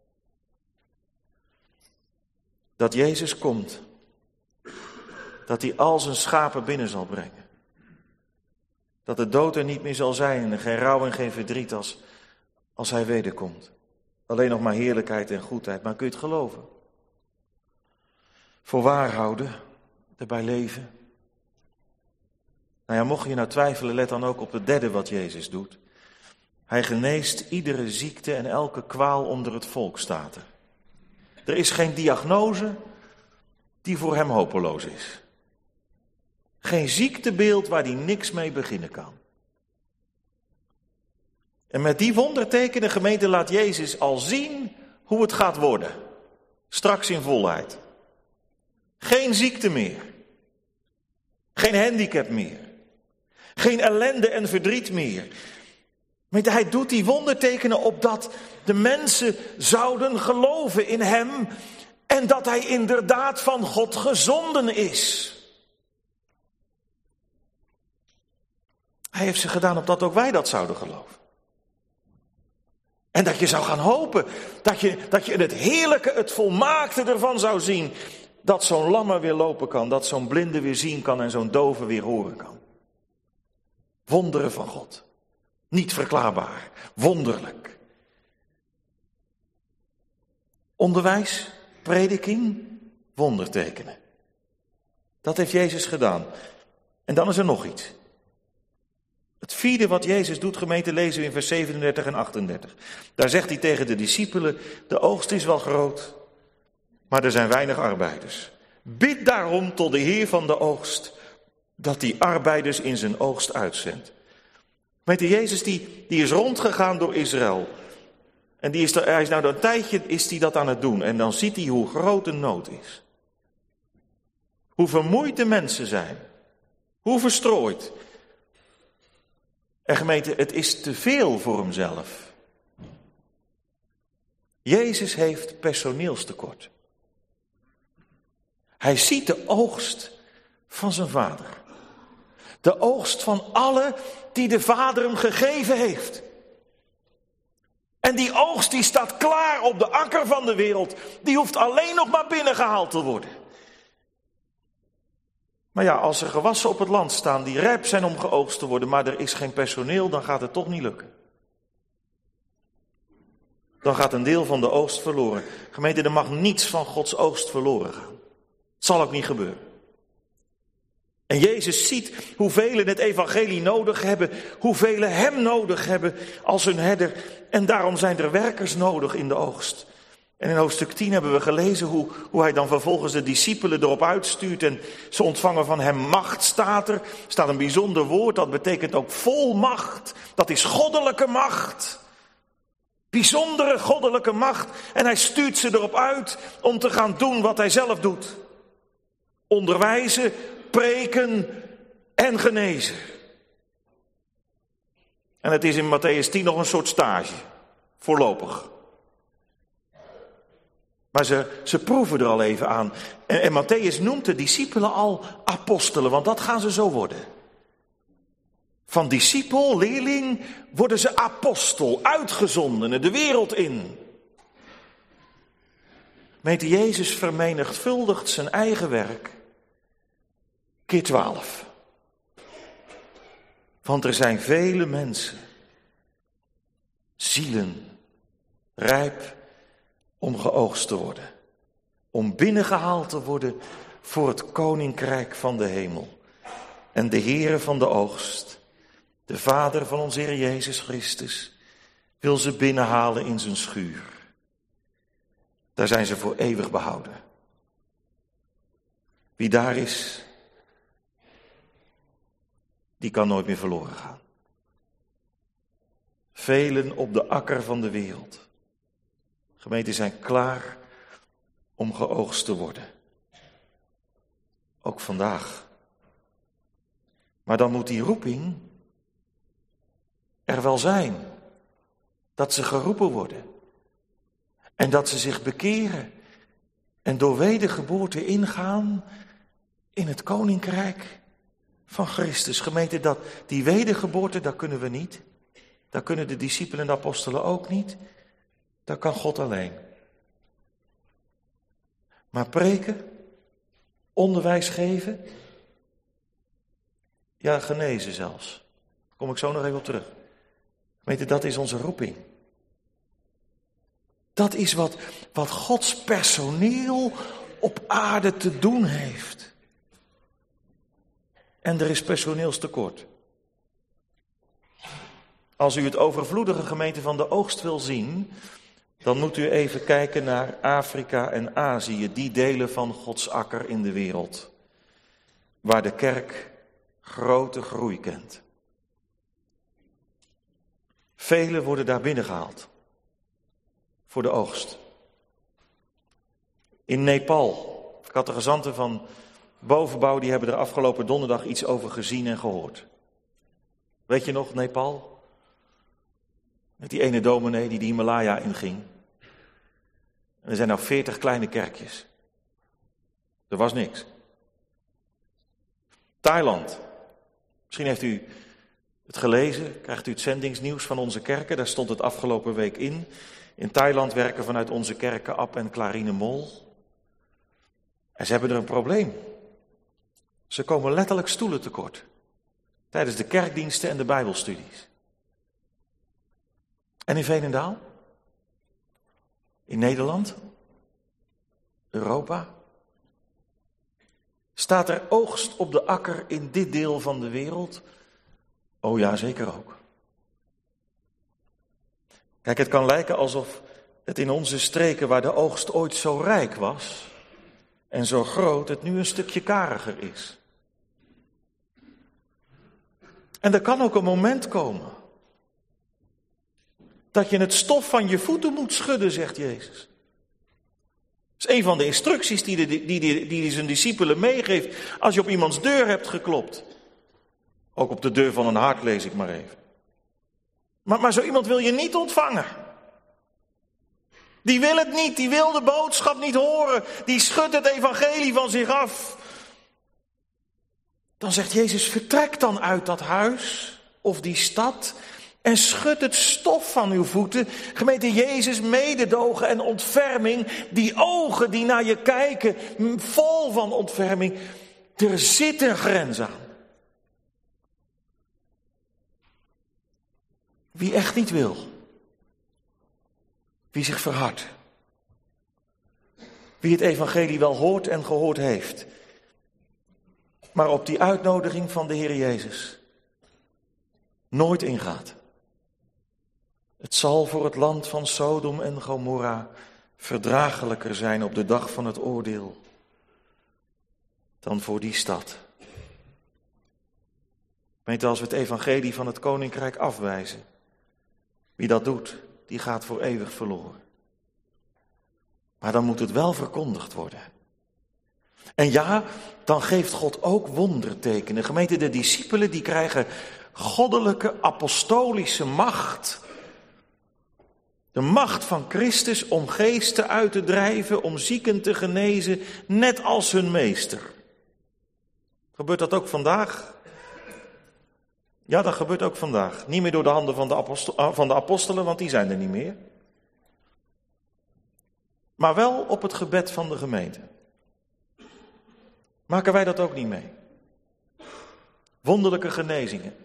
Dat Jezus komt. Dat hij al zijn schapen binnen zal brengen. Dat de dood er niet meer zal zijn en geen rouw en geen verdriet als hij wederkomt. Alleen nog maar heerlijkheid en goedheid. Maar kun je het geloven? Voor waar houden, erbij leven. Nou ja, mocht je nou twijfelen, let dan ook op het derde wat Jezus doet. Hij geneest iedere ziekte en elke kwaal onder het volk, staat er. Er is geen diagnose die voor hem hopeloos is. Geen ziektebeeld waar hij niks mee beginnen kan. En met die wondertekenen, gemeente, laat Jezus al zien hoe het gaat worden. Straks in volheid. Geen ziekte meer. Geen handicap meer. Geen ellende en verdriet meer. Maar hij doet die wondertekenen opdat de mensen zouden geloven in hem en dat hij inderdaad van God gezonden is. Hij heeft ze gedaan opdat ook wij dat zouden geloven. En dat je zou gaan hopen, dat je het heerlijke, het volmaakte ervan zou zien. Dat zo'n lamme weer lopen kan, dat zo'n blinde weer zien kan en zo'n dove weer horen kan. Wonderen van God. Niet verklaarbaar, wonderlijk. Onderwijs, prediking, wondertekenen. Dat heeft Jezus gedaan. En dan is er nog iets. Het vierde wat Jezus doet, gemeente, lezen we in vers 37 en 38. Daar zegt hij tegen de discipelen, de oogst is wel groot, maar er zijn weinig arbeiders. Bid daarom tot de Heer van de oogst, dat die arbeiders in zijn oogst uitzendt. Gemeente, Jezus die is rondgegaan door Israël. En hij is nou een tijdje is hij dat aan het doen. En dan ziet hij hoe groot de nood is. Hoe vermoeid de mensen zijn. Hoe verstrooid. En gemeente, het is te veel voor hemzelf. Jezus heeft personeelstekort. Hij ziet de oogst van zijn vader. De oogst van alle die de Vader hem gegeven heeft. En die oogst die staat klaar op de akker van de wereld. Die hoeft alleen nog maar binnengehaald te worden. Maar ja, als er gewassen op het land staan die rijp zijn om geoogst te worden, maar er is geen personeel, dan gaat het toch niet lukken. Dan gaat een deel van de oogst verloren. Gemeente, er mag niets van Gods oogst verloren gaan. Het zal ook niet gebeuren. En Jezus ziet hoeveel het evangelie nodig hebben, hoeveel hem nodig hebben als hun herder. En daarom zijn er werkers nodig in de oogst. En in hoofdstuk 10 hebben we gelezen hoe hij dan vervolgens de discipelen erop uitstuurt. En ze ontvangen van hem macht, staat er. Staat een bijzonder woord, dat betekent ook volmacht. Dat is goddelijke macht. Bijzondere goddelijke macht. En hij stuurt ze erop uit om te gaan doen wat hij zelf doet. Onderwijzen, preken en genezen. En het is in Mattheüs 10 nog een soort stage. Voorlopig. Maar ze proeven er al even aan. En Mattheüs noemt de discipelen al apostelen, want dat gaan ze zo worden. Van discipel, leerling, worden ze apostel, uitgezondene, de wereld in. Meent Jezus vermenigvuldigt zijn eigen werk keer 12. Want er zijn vele mensen, zielen, rijp om geoogst te worden. Om binnengehaald te worden voor het koninkrijk van de hemel. En de Heere van de oogst, de Vader van onze Heer Jezus Christus, wil ze binnenhalen in zijn schuur. Daar zijn ze voor eeuwig behouden. Wie daar is, die kan nooit meer verloren gaan. Velen op de akker van de wereld. Gemeenten zijn klaar om geoogst te worden. Ook vandaag. Maar dan moet die roeping er wel zijn. Dat ze geroepen worden. En dat ze zich bekeren. En door wedergeboorte ingaan in het koninkrijk van Christus. Gemeente, die wedergeboorte, dat kunnen we niet. Dat kunnen de discipelen en de apostelen ook niet. Dat kan God alleen. Maar preken, onderwijs geven, ja, genezen zelfs. Daar kom ik zo nog even op terug. Weet je, dat is onze roeping. Dat is wat Gods personeel op aarde te doen heeft. En er is personeelstekort. Als u het overvloedige gemeente van de oogst wil zien, dan moet u even kijken naar Afrika en Azië, die delen van Gods akker in de wereld, waar de kerk grote groei kent. Velen worden daar binnengehaald voor de oogst. In Nepal, catechizanten van bovenbouw, die hebben er afgelopen donderdag iets over gezien en gehoord. Weet je nog, Nepal? Met die ene dominee die de Himalaya inging. En er zijn nou 40 kleine kerkjes. Er was niks. Thailand. Misschien heeft u het gelezen, krijgt u het zendingsnieuws van onze kerken. Daar stond het afgelopen week in. In Thailand werken vanuit onze kerken Ab en Clarine Mol. En ze hebben er een probleem. Ze komen letterlijk stoelen tekort. Tijdens de kerkdiensten en de bijbelstudies. En in Veenendaal? In Nederland? Europa? Staat er oogst op de akker in dit deel van de wereld? Oh ja, zeker ook. Kijk, het kan lijken alsof het in onze streken waar de oogst ooit zo rijk was en zo groot, het nu een stukje kariger is. En er kan ook een moment komen dat je het stof van je voeten moet schudden, zegt Jezus. Dat is een van de instructies die zijn discipelen meegeeft als je op iemands deur hebt geklopt. Ook op de deur van een hart lees ik maar even. Maar zo iemand wil je niet ontvangen. Die wil het niet, die wil de boodschap niet horen. Die schudt het evangelie van zich af. Dan zegt Jezus, vertrek dan uit dat huis of die stad en schud het stof van uw voeten. Gemeente, Jezus, mededogen en ontferming. Die ogen die naar je kijken, vol van ontferming. Er zit een grens aan. Wie echt niet wil. Wie zich verhardt. Wie het evangelie wel hoort en gehoord heeft. Maar op die uitnodiging van de Heer Jezus nooit ingaat. Het zal voor het land van Sodom en Gomorra verdraaglijker zijn op de dag van het oordeel dan voor die stad. Weet je, als we het evangelie van het koninkrijk afwijzen, wie dat doet, die gaat voor eeuwig verloren. Maar dan moet het wel verkondigd worden. En ja, dan geeft God ook wondertekenen. Gemeente, de discipelen die krijgen goddelijke apostolische macht. De macht van Christus om geesten uit te drijven, om zieken te genezen, net als hun meester. Gebeurt dat ook vandaag? Ja, dat gebeurt ook vandaag. Niet meer door de handen van de apostelen, want die zijn er niet meer. Maar wel op het gebed van de gemeente. Maken wij dat ook niet mee? Wonderlijke genezingen.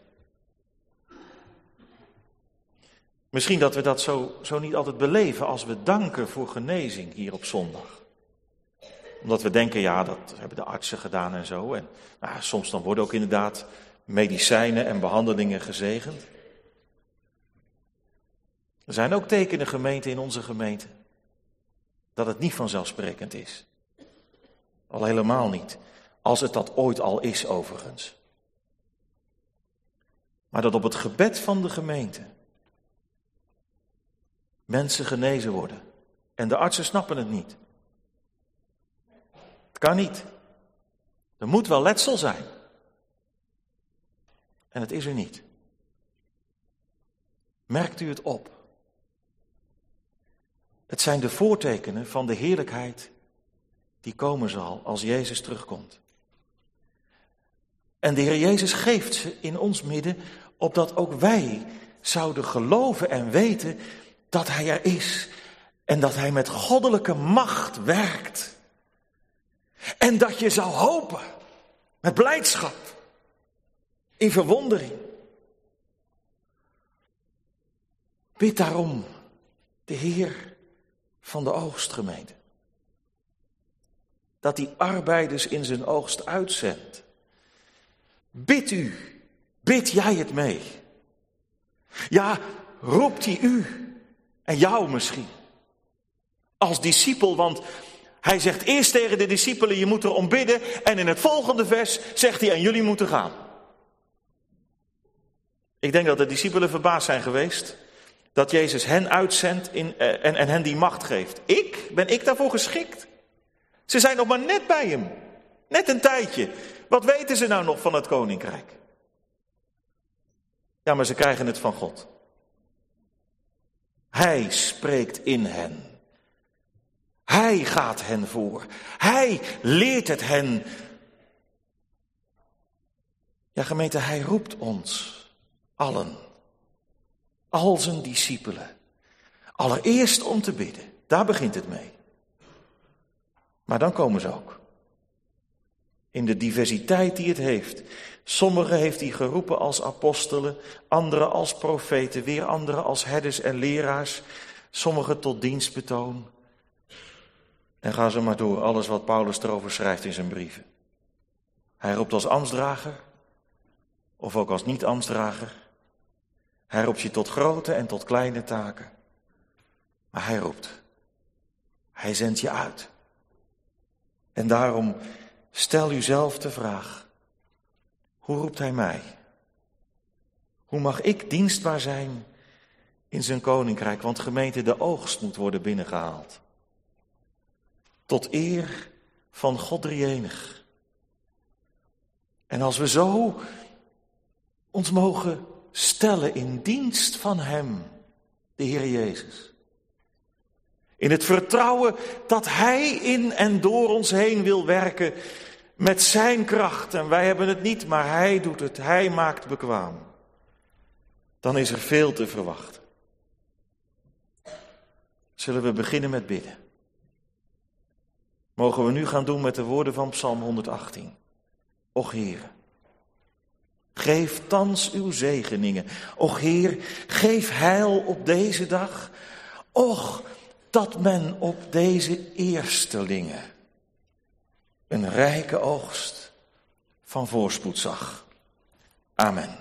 Misschien dat we dat zo niet altijd beleven als we danken voor genezing hier op zondag. Omdat we denken, ja, dat hebben de artsen gedaan en zo. En soms dan worden ook inderdaad medicijnen en behandelingen gezegend. Er zijn ook tekenen, gemeente, in onze gemeente, dat het niet vanzelfsprekend is. Al helemaal niet, als het dat ooit al is overigens. Maar dat op het gebed van de gemeente mensen genezen worden. En de artsen snappen het niet. Het kan niet. Er moet wel letsel zijn. En het is er niet. Merkt u het op? Het zijn de voortekenen van de heerlijkheid die komen zal als Jezus terugkomt. En de Heer Jezus geeft ze in ons midden, opdat ook wij zouden geloven en weten dat Hij er is. En dat Hij met goddelijke macht werkt. En dat je zou hopen, met blijdschap, in verwondering. Bid daarom de Heer van de oogstgemeente. Dat die arbeiders in zijn oogst uitzendt. Bid u, bid jij het mee. Ja, roept hij u en jou misschien. Als discipel, want hij zegt eerst tegen de discipelen, je moet erom bidden. En in het volgende vers zegt hij, en jullie moeten gaan. Ik denk dat de discipelen verbaasd zijn geweest dat Jezus hen uitzendt en hen die macht geeft. Ben ik daarvoor geschikt? Ze zijn nog maar net bij hem. Net een tijdje. Wat weten ze nou nog van het koninkrijk? Ja, maar ze krijgen het van God. Hij spreekt in hen. Hij gaat hen voor. Hij leert het hen. Ja, gemeente, hij roept ons allen. Al zijn discipelen. Allereerst om te bidden. Daar begint het mee. Maar dan komen ze ook. In de diversiteit die het heeft. Sommigen heeft hij geroepen als apostelen, anderen als profeten, weer anderen als herders en leraars, sommigen tot dienstbetoon. En ga zo maar door, alles wat Paulus erover schrijft in zijn brieven. Hij roept als ambtsdrager, of ook als niet-ambtsdrager. Hij roept je tot grote en tot kleine taken. Maar hij roept. Hij zendt je uit. En daarom stel u zelf de vraag. Hoe roept hij mij? Hoe mag ik dienstbaar zijn in zijn koninkrijk? Want gemeente, de oogst moet worden binnengehaald. Tot eer van God drie-enig. En als we zo ons mogen stellen in dienst van hem, de Heer Jezus. In het vertrouwen dat hij in en door ons heen wil werken met zijn kracht. En wij hebben het niet, maar hij doet het. Hij maakt bekwaam. Dan is er veel te verwachten. Zullen we beginnen met bidden? Mogen we nu gaan doen met de woorden van Psalm 118. Och Heer, geef thans uw zegeningen. Och Heer, geef heil op deze dag. Och, dat men op deze eerstelingen een rijke oogst van voorspoed zag. Amen.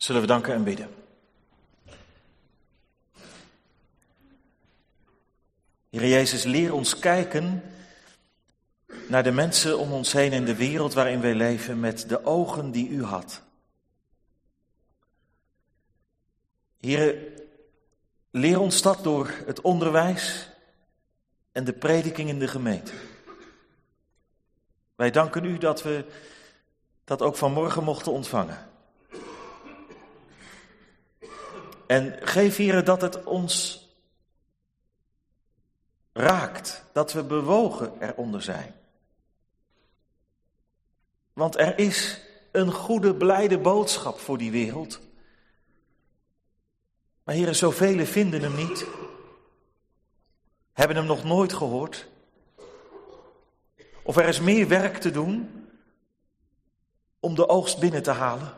Zullen we danken en bidden. Heer Jezus, leer ons kijken naar de mensen om ons heen in de wereld waarin wij leven met de ogen die u had. Heer, leer ons dat door het onderwijs en de prediking in de gemeente. Wij danken u dat we dat ook vanmorgen mochten ontvangen. En geef, Heer, dat het ons raakt, dat we bewogen eronder zijn. Want er is een goede, blijde boodschap voor die wereld. Maar Heer, zoveel vinden hem niet, hebben hem nog nooit gehoord. Of er is meer werk te doen om de oogst binnen te halen.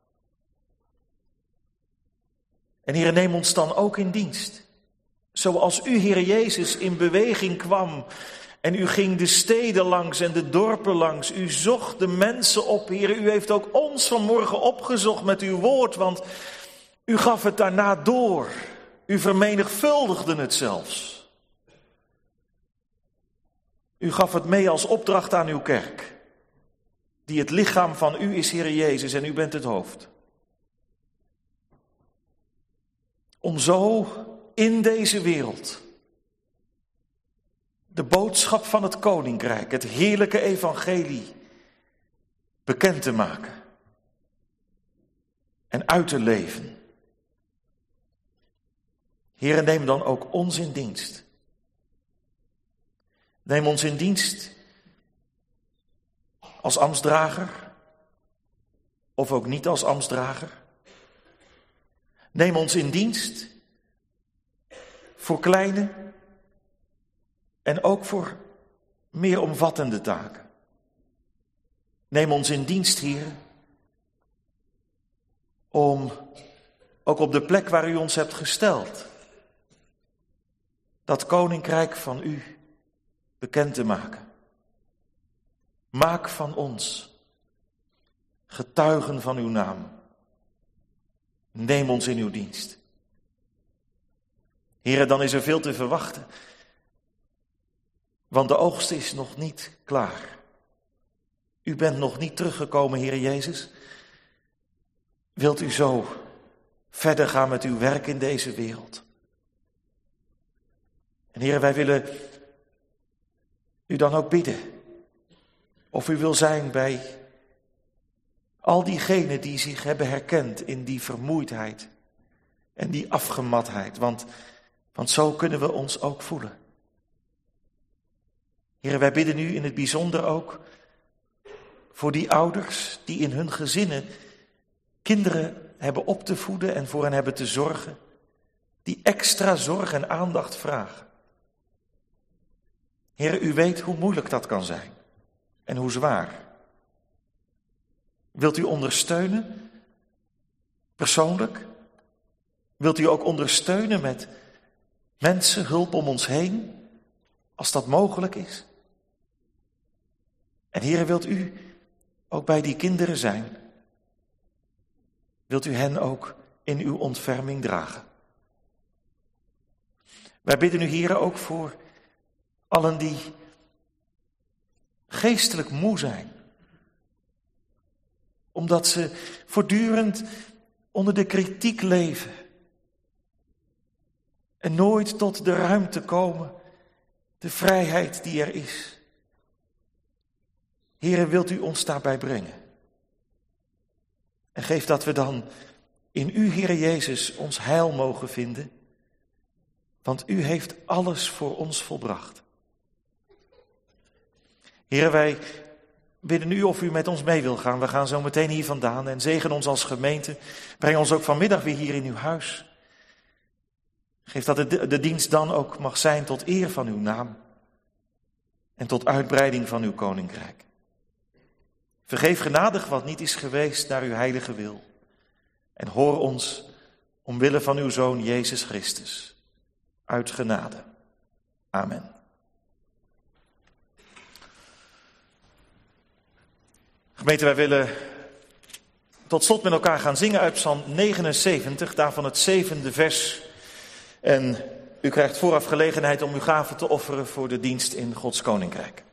En Heer, neem ons dan ook in dienst. Zoals u, Heer Jezus, in beweging kwam en u ging de steden langs en de dorpen langs. U zocht de mensen op, Heer. U heeft ook ons vanmorgen opgezocht met uw woord, want u gaf het daarna door. U vermenigvuldigde het zelfs. U gaf het mee als opdracht aan uw kerk, die het lichaam van u is, Heer Jezus, en u bent het hoofd. Om zo in deze wereld de boodschap van het koninkrijk, het heerlijke evangelie, bekend te maken en uit te leven. Heere, neem dan ook ons in dienst. Neem ons in dienst als ambtsdrager of ook niet als ambtsdrager. Neem ons in dienst voor kleine en ook voor meer omvattende taken. Neem ons in dienst, Heer, om ook op de plek waar u ons hebt gesteld, dat koninkrijk van u bekend te maken. Maak van ons getuigen van uw naam. Neem ons in uw dienst. Heere, dan is er veel te verwachten, want de oogst is nog niet klaar. U bent nog niet teruggekomen, Heere Jezus. Wilt u zo verder gaan met uw werk in deze wereld? En Heere, wij willen u dan ook bidden of u wil zijn bij al diegenen die zich hebben herkend in die vermoeidheid en die afgematheid, want zo kunnen we ons ook voelen. Heere, wij bidden u in het bijzonder ook voor die ouders die in hun gezinnen kinderen hebben op te voeden en voor hen hebben te zorgen, die extra zorg en aandacht vragen. Heere, u weet hoe moeilijk dat kan zijn en hoe zwaar. Wilt u ondersteunen, persoonlijk? Wilt u ook ondersteunen met mensen, hulp om ons heen, als dat mogelijk is? En Heere, wilt u ook bij die kinderen zijn? Wilt u hen ook in uw ontferming dragen? Wij bidden u, Heere, ook voor allen die geestelijk moe zijn, omdat ze voortdurend onder de kritiek leven en nooit tot de ruimte komen, de vrijheid die er is. Heere, wilt u ons daarbij brengen? En geef dat we dan in u, Heere Jezus, ons heil mogen vinden, want u heeft alles voor ons volbracht. Heere, wij bidden u of u met ons mee wil gaan. We gaan zo meteen hier vandaan en zegen ons als gemeente. Breng ons ook vanmiddag weer hier in uw huis. Geef dat de dienst dan ook mag zijn tot eer van uw naam en tot uitbreiding van uw koninkrijk. Vergeef genadig wat niet is geweest naar uw heilige wil. En hoor ons omwille van uw Zoon Jezus Christus. Uit genade. Amen. Gemeente, wij willen tot slot met elkaar gaan zingen uit Psalm 79, daarvan het 7e vers. En u krijgt vooraf gelegenheid om uw gaven te offeren voor de dienst in Gods Koninkrijk.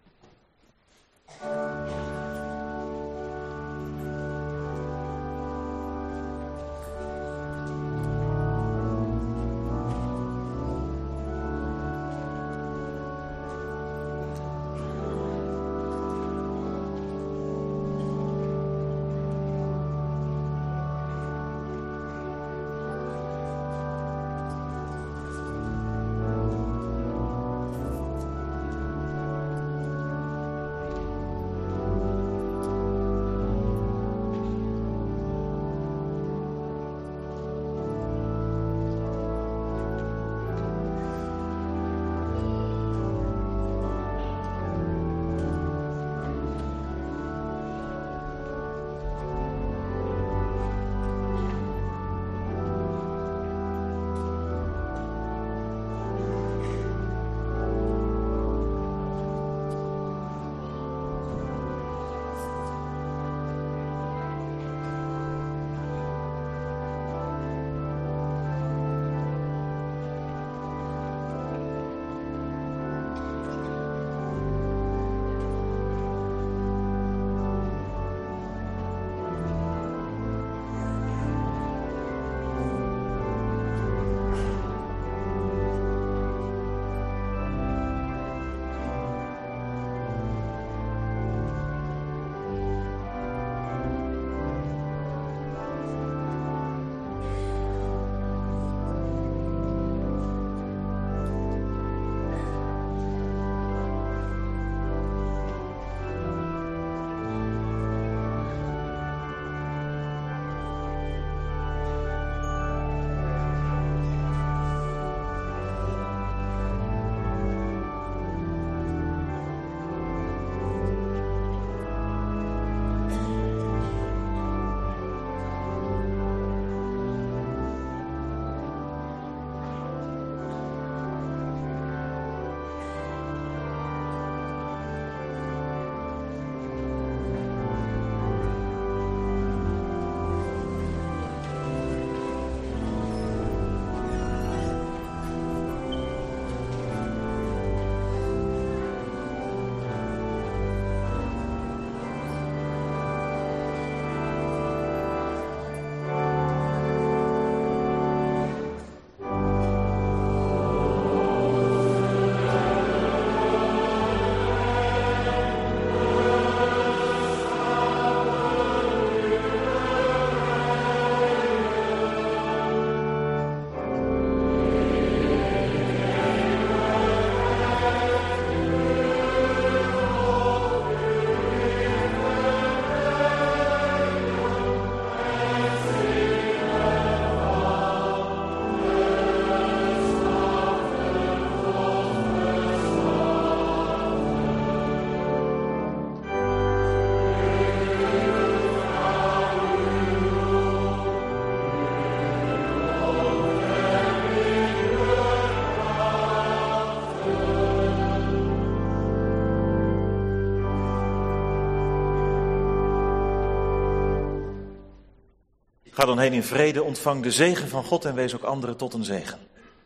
Ga dan heen in vrede, ontvang de zegen van God en wees ook anderen tot een zegen.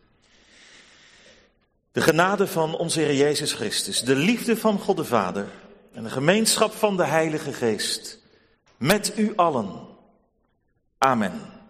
De genade van onze Heer Jezus Christus, de liefde van God de Vader en de gemeenschap van de Heilige Geest met u allen. Amen.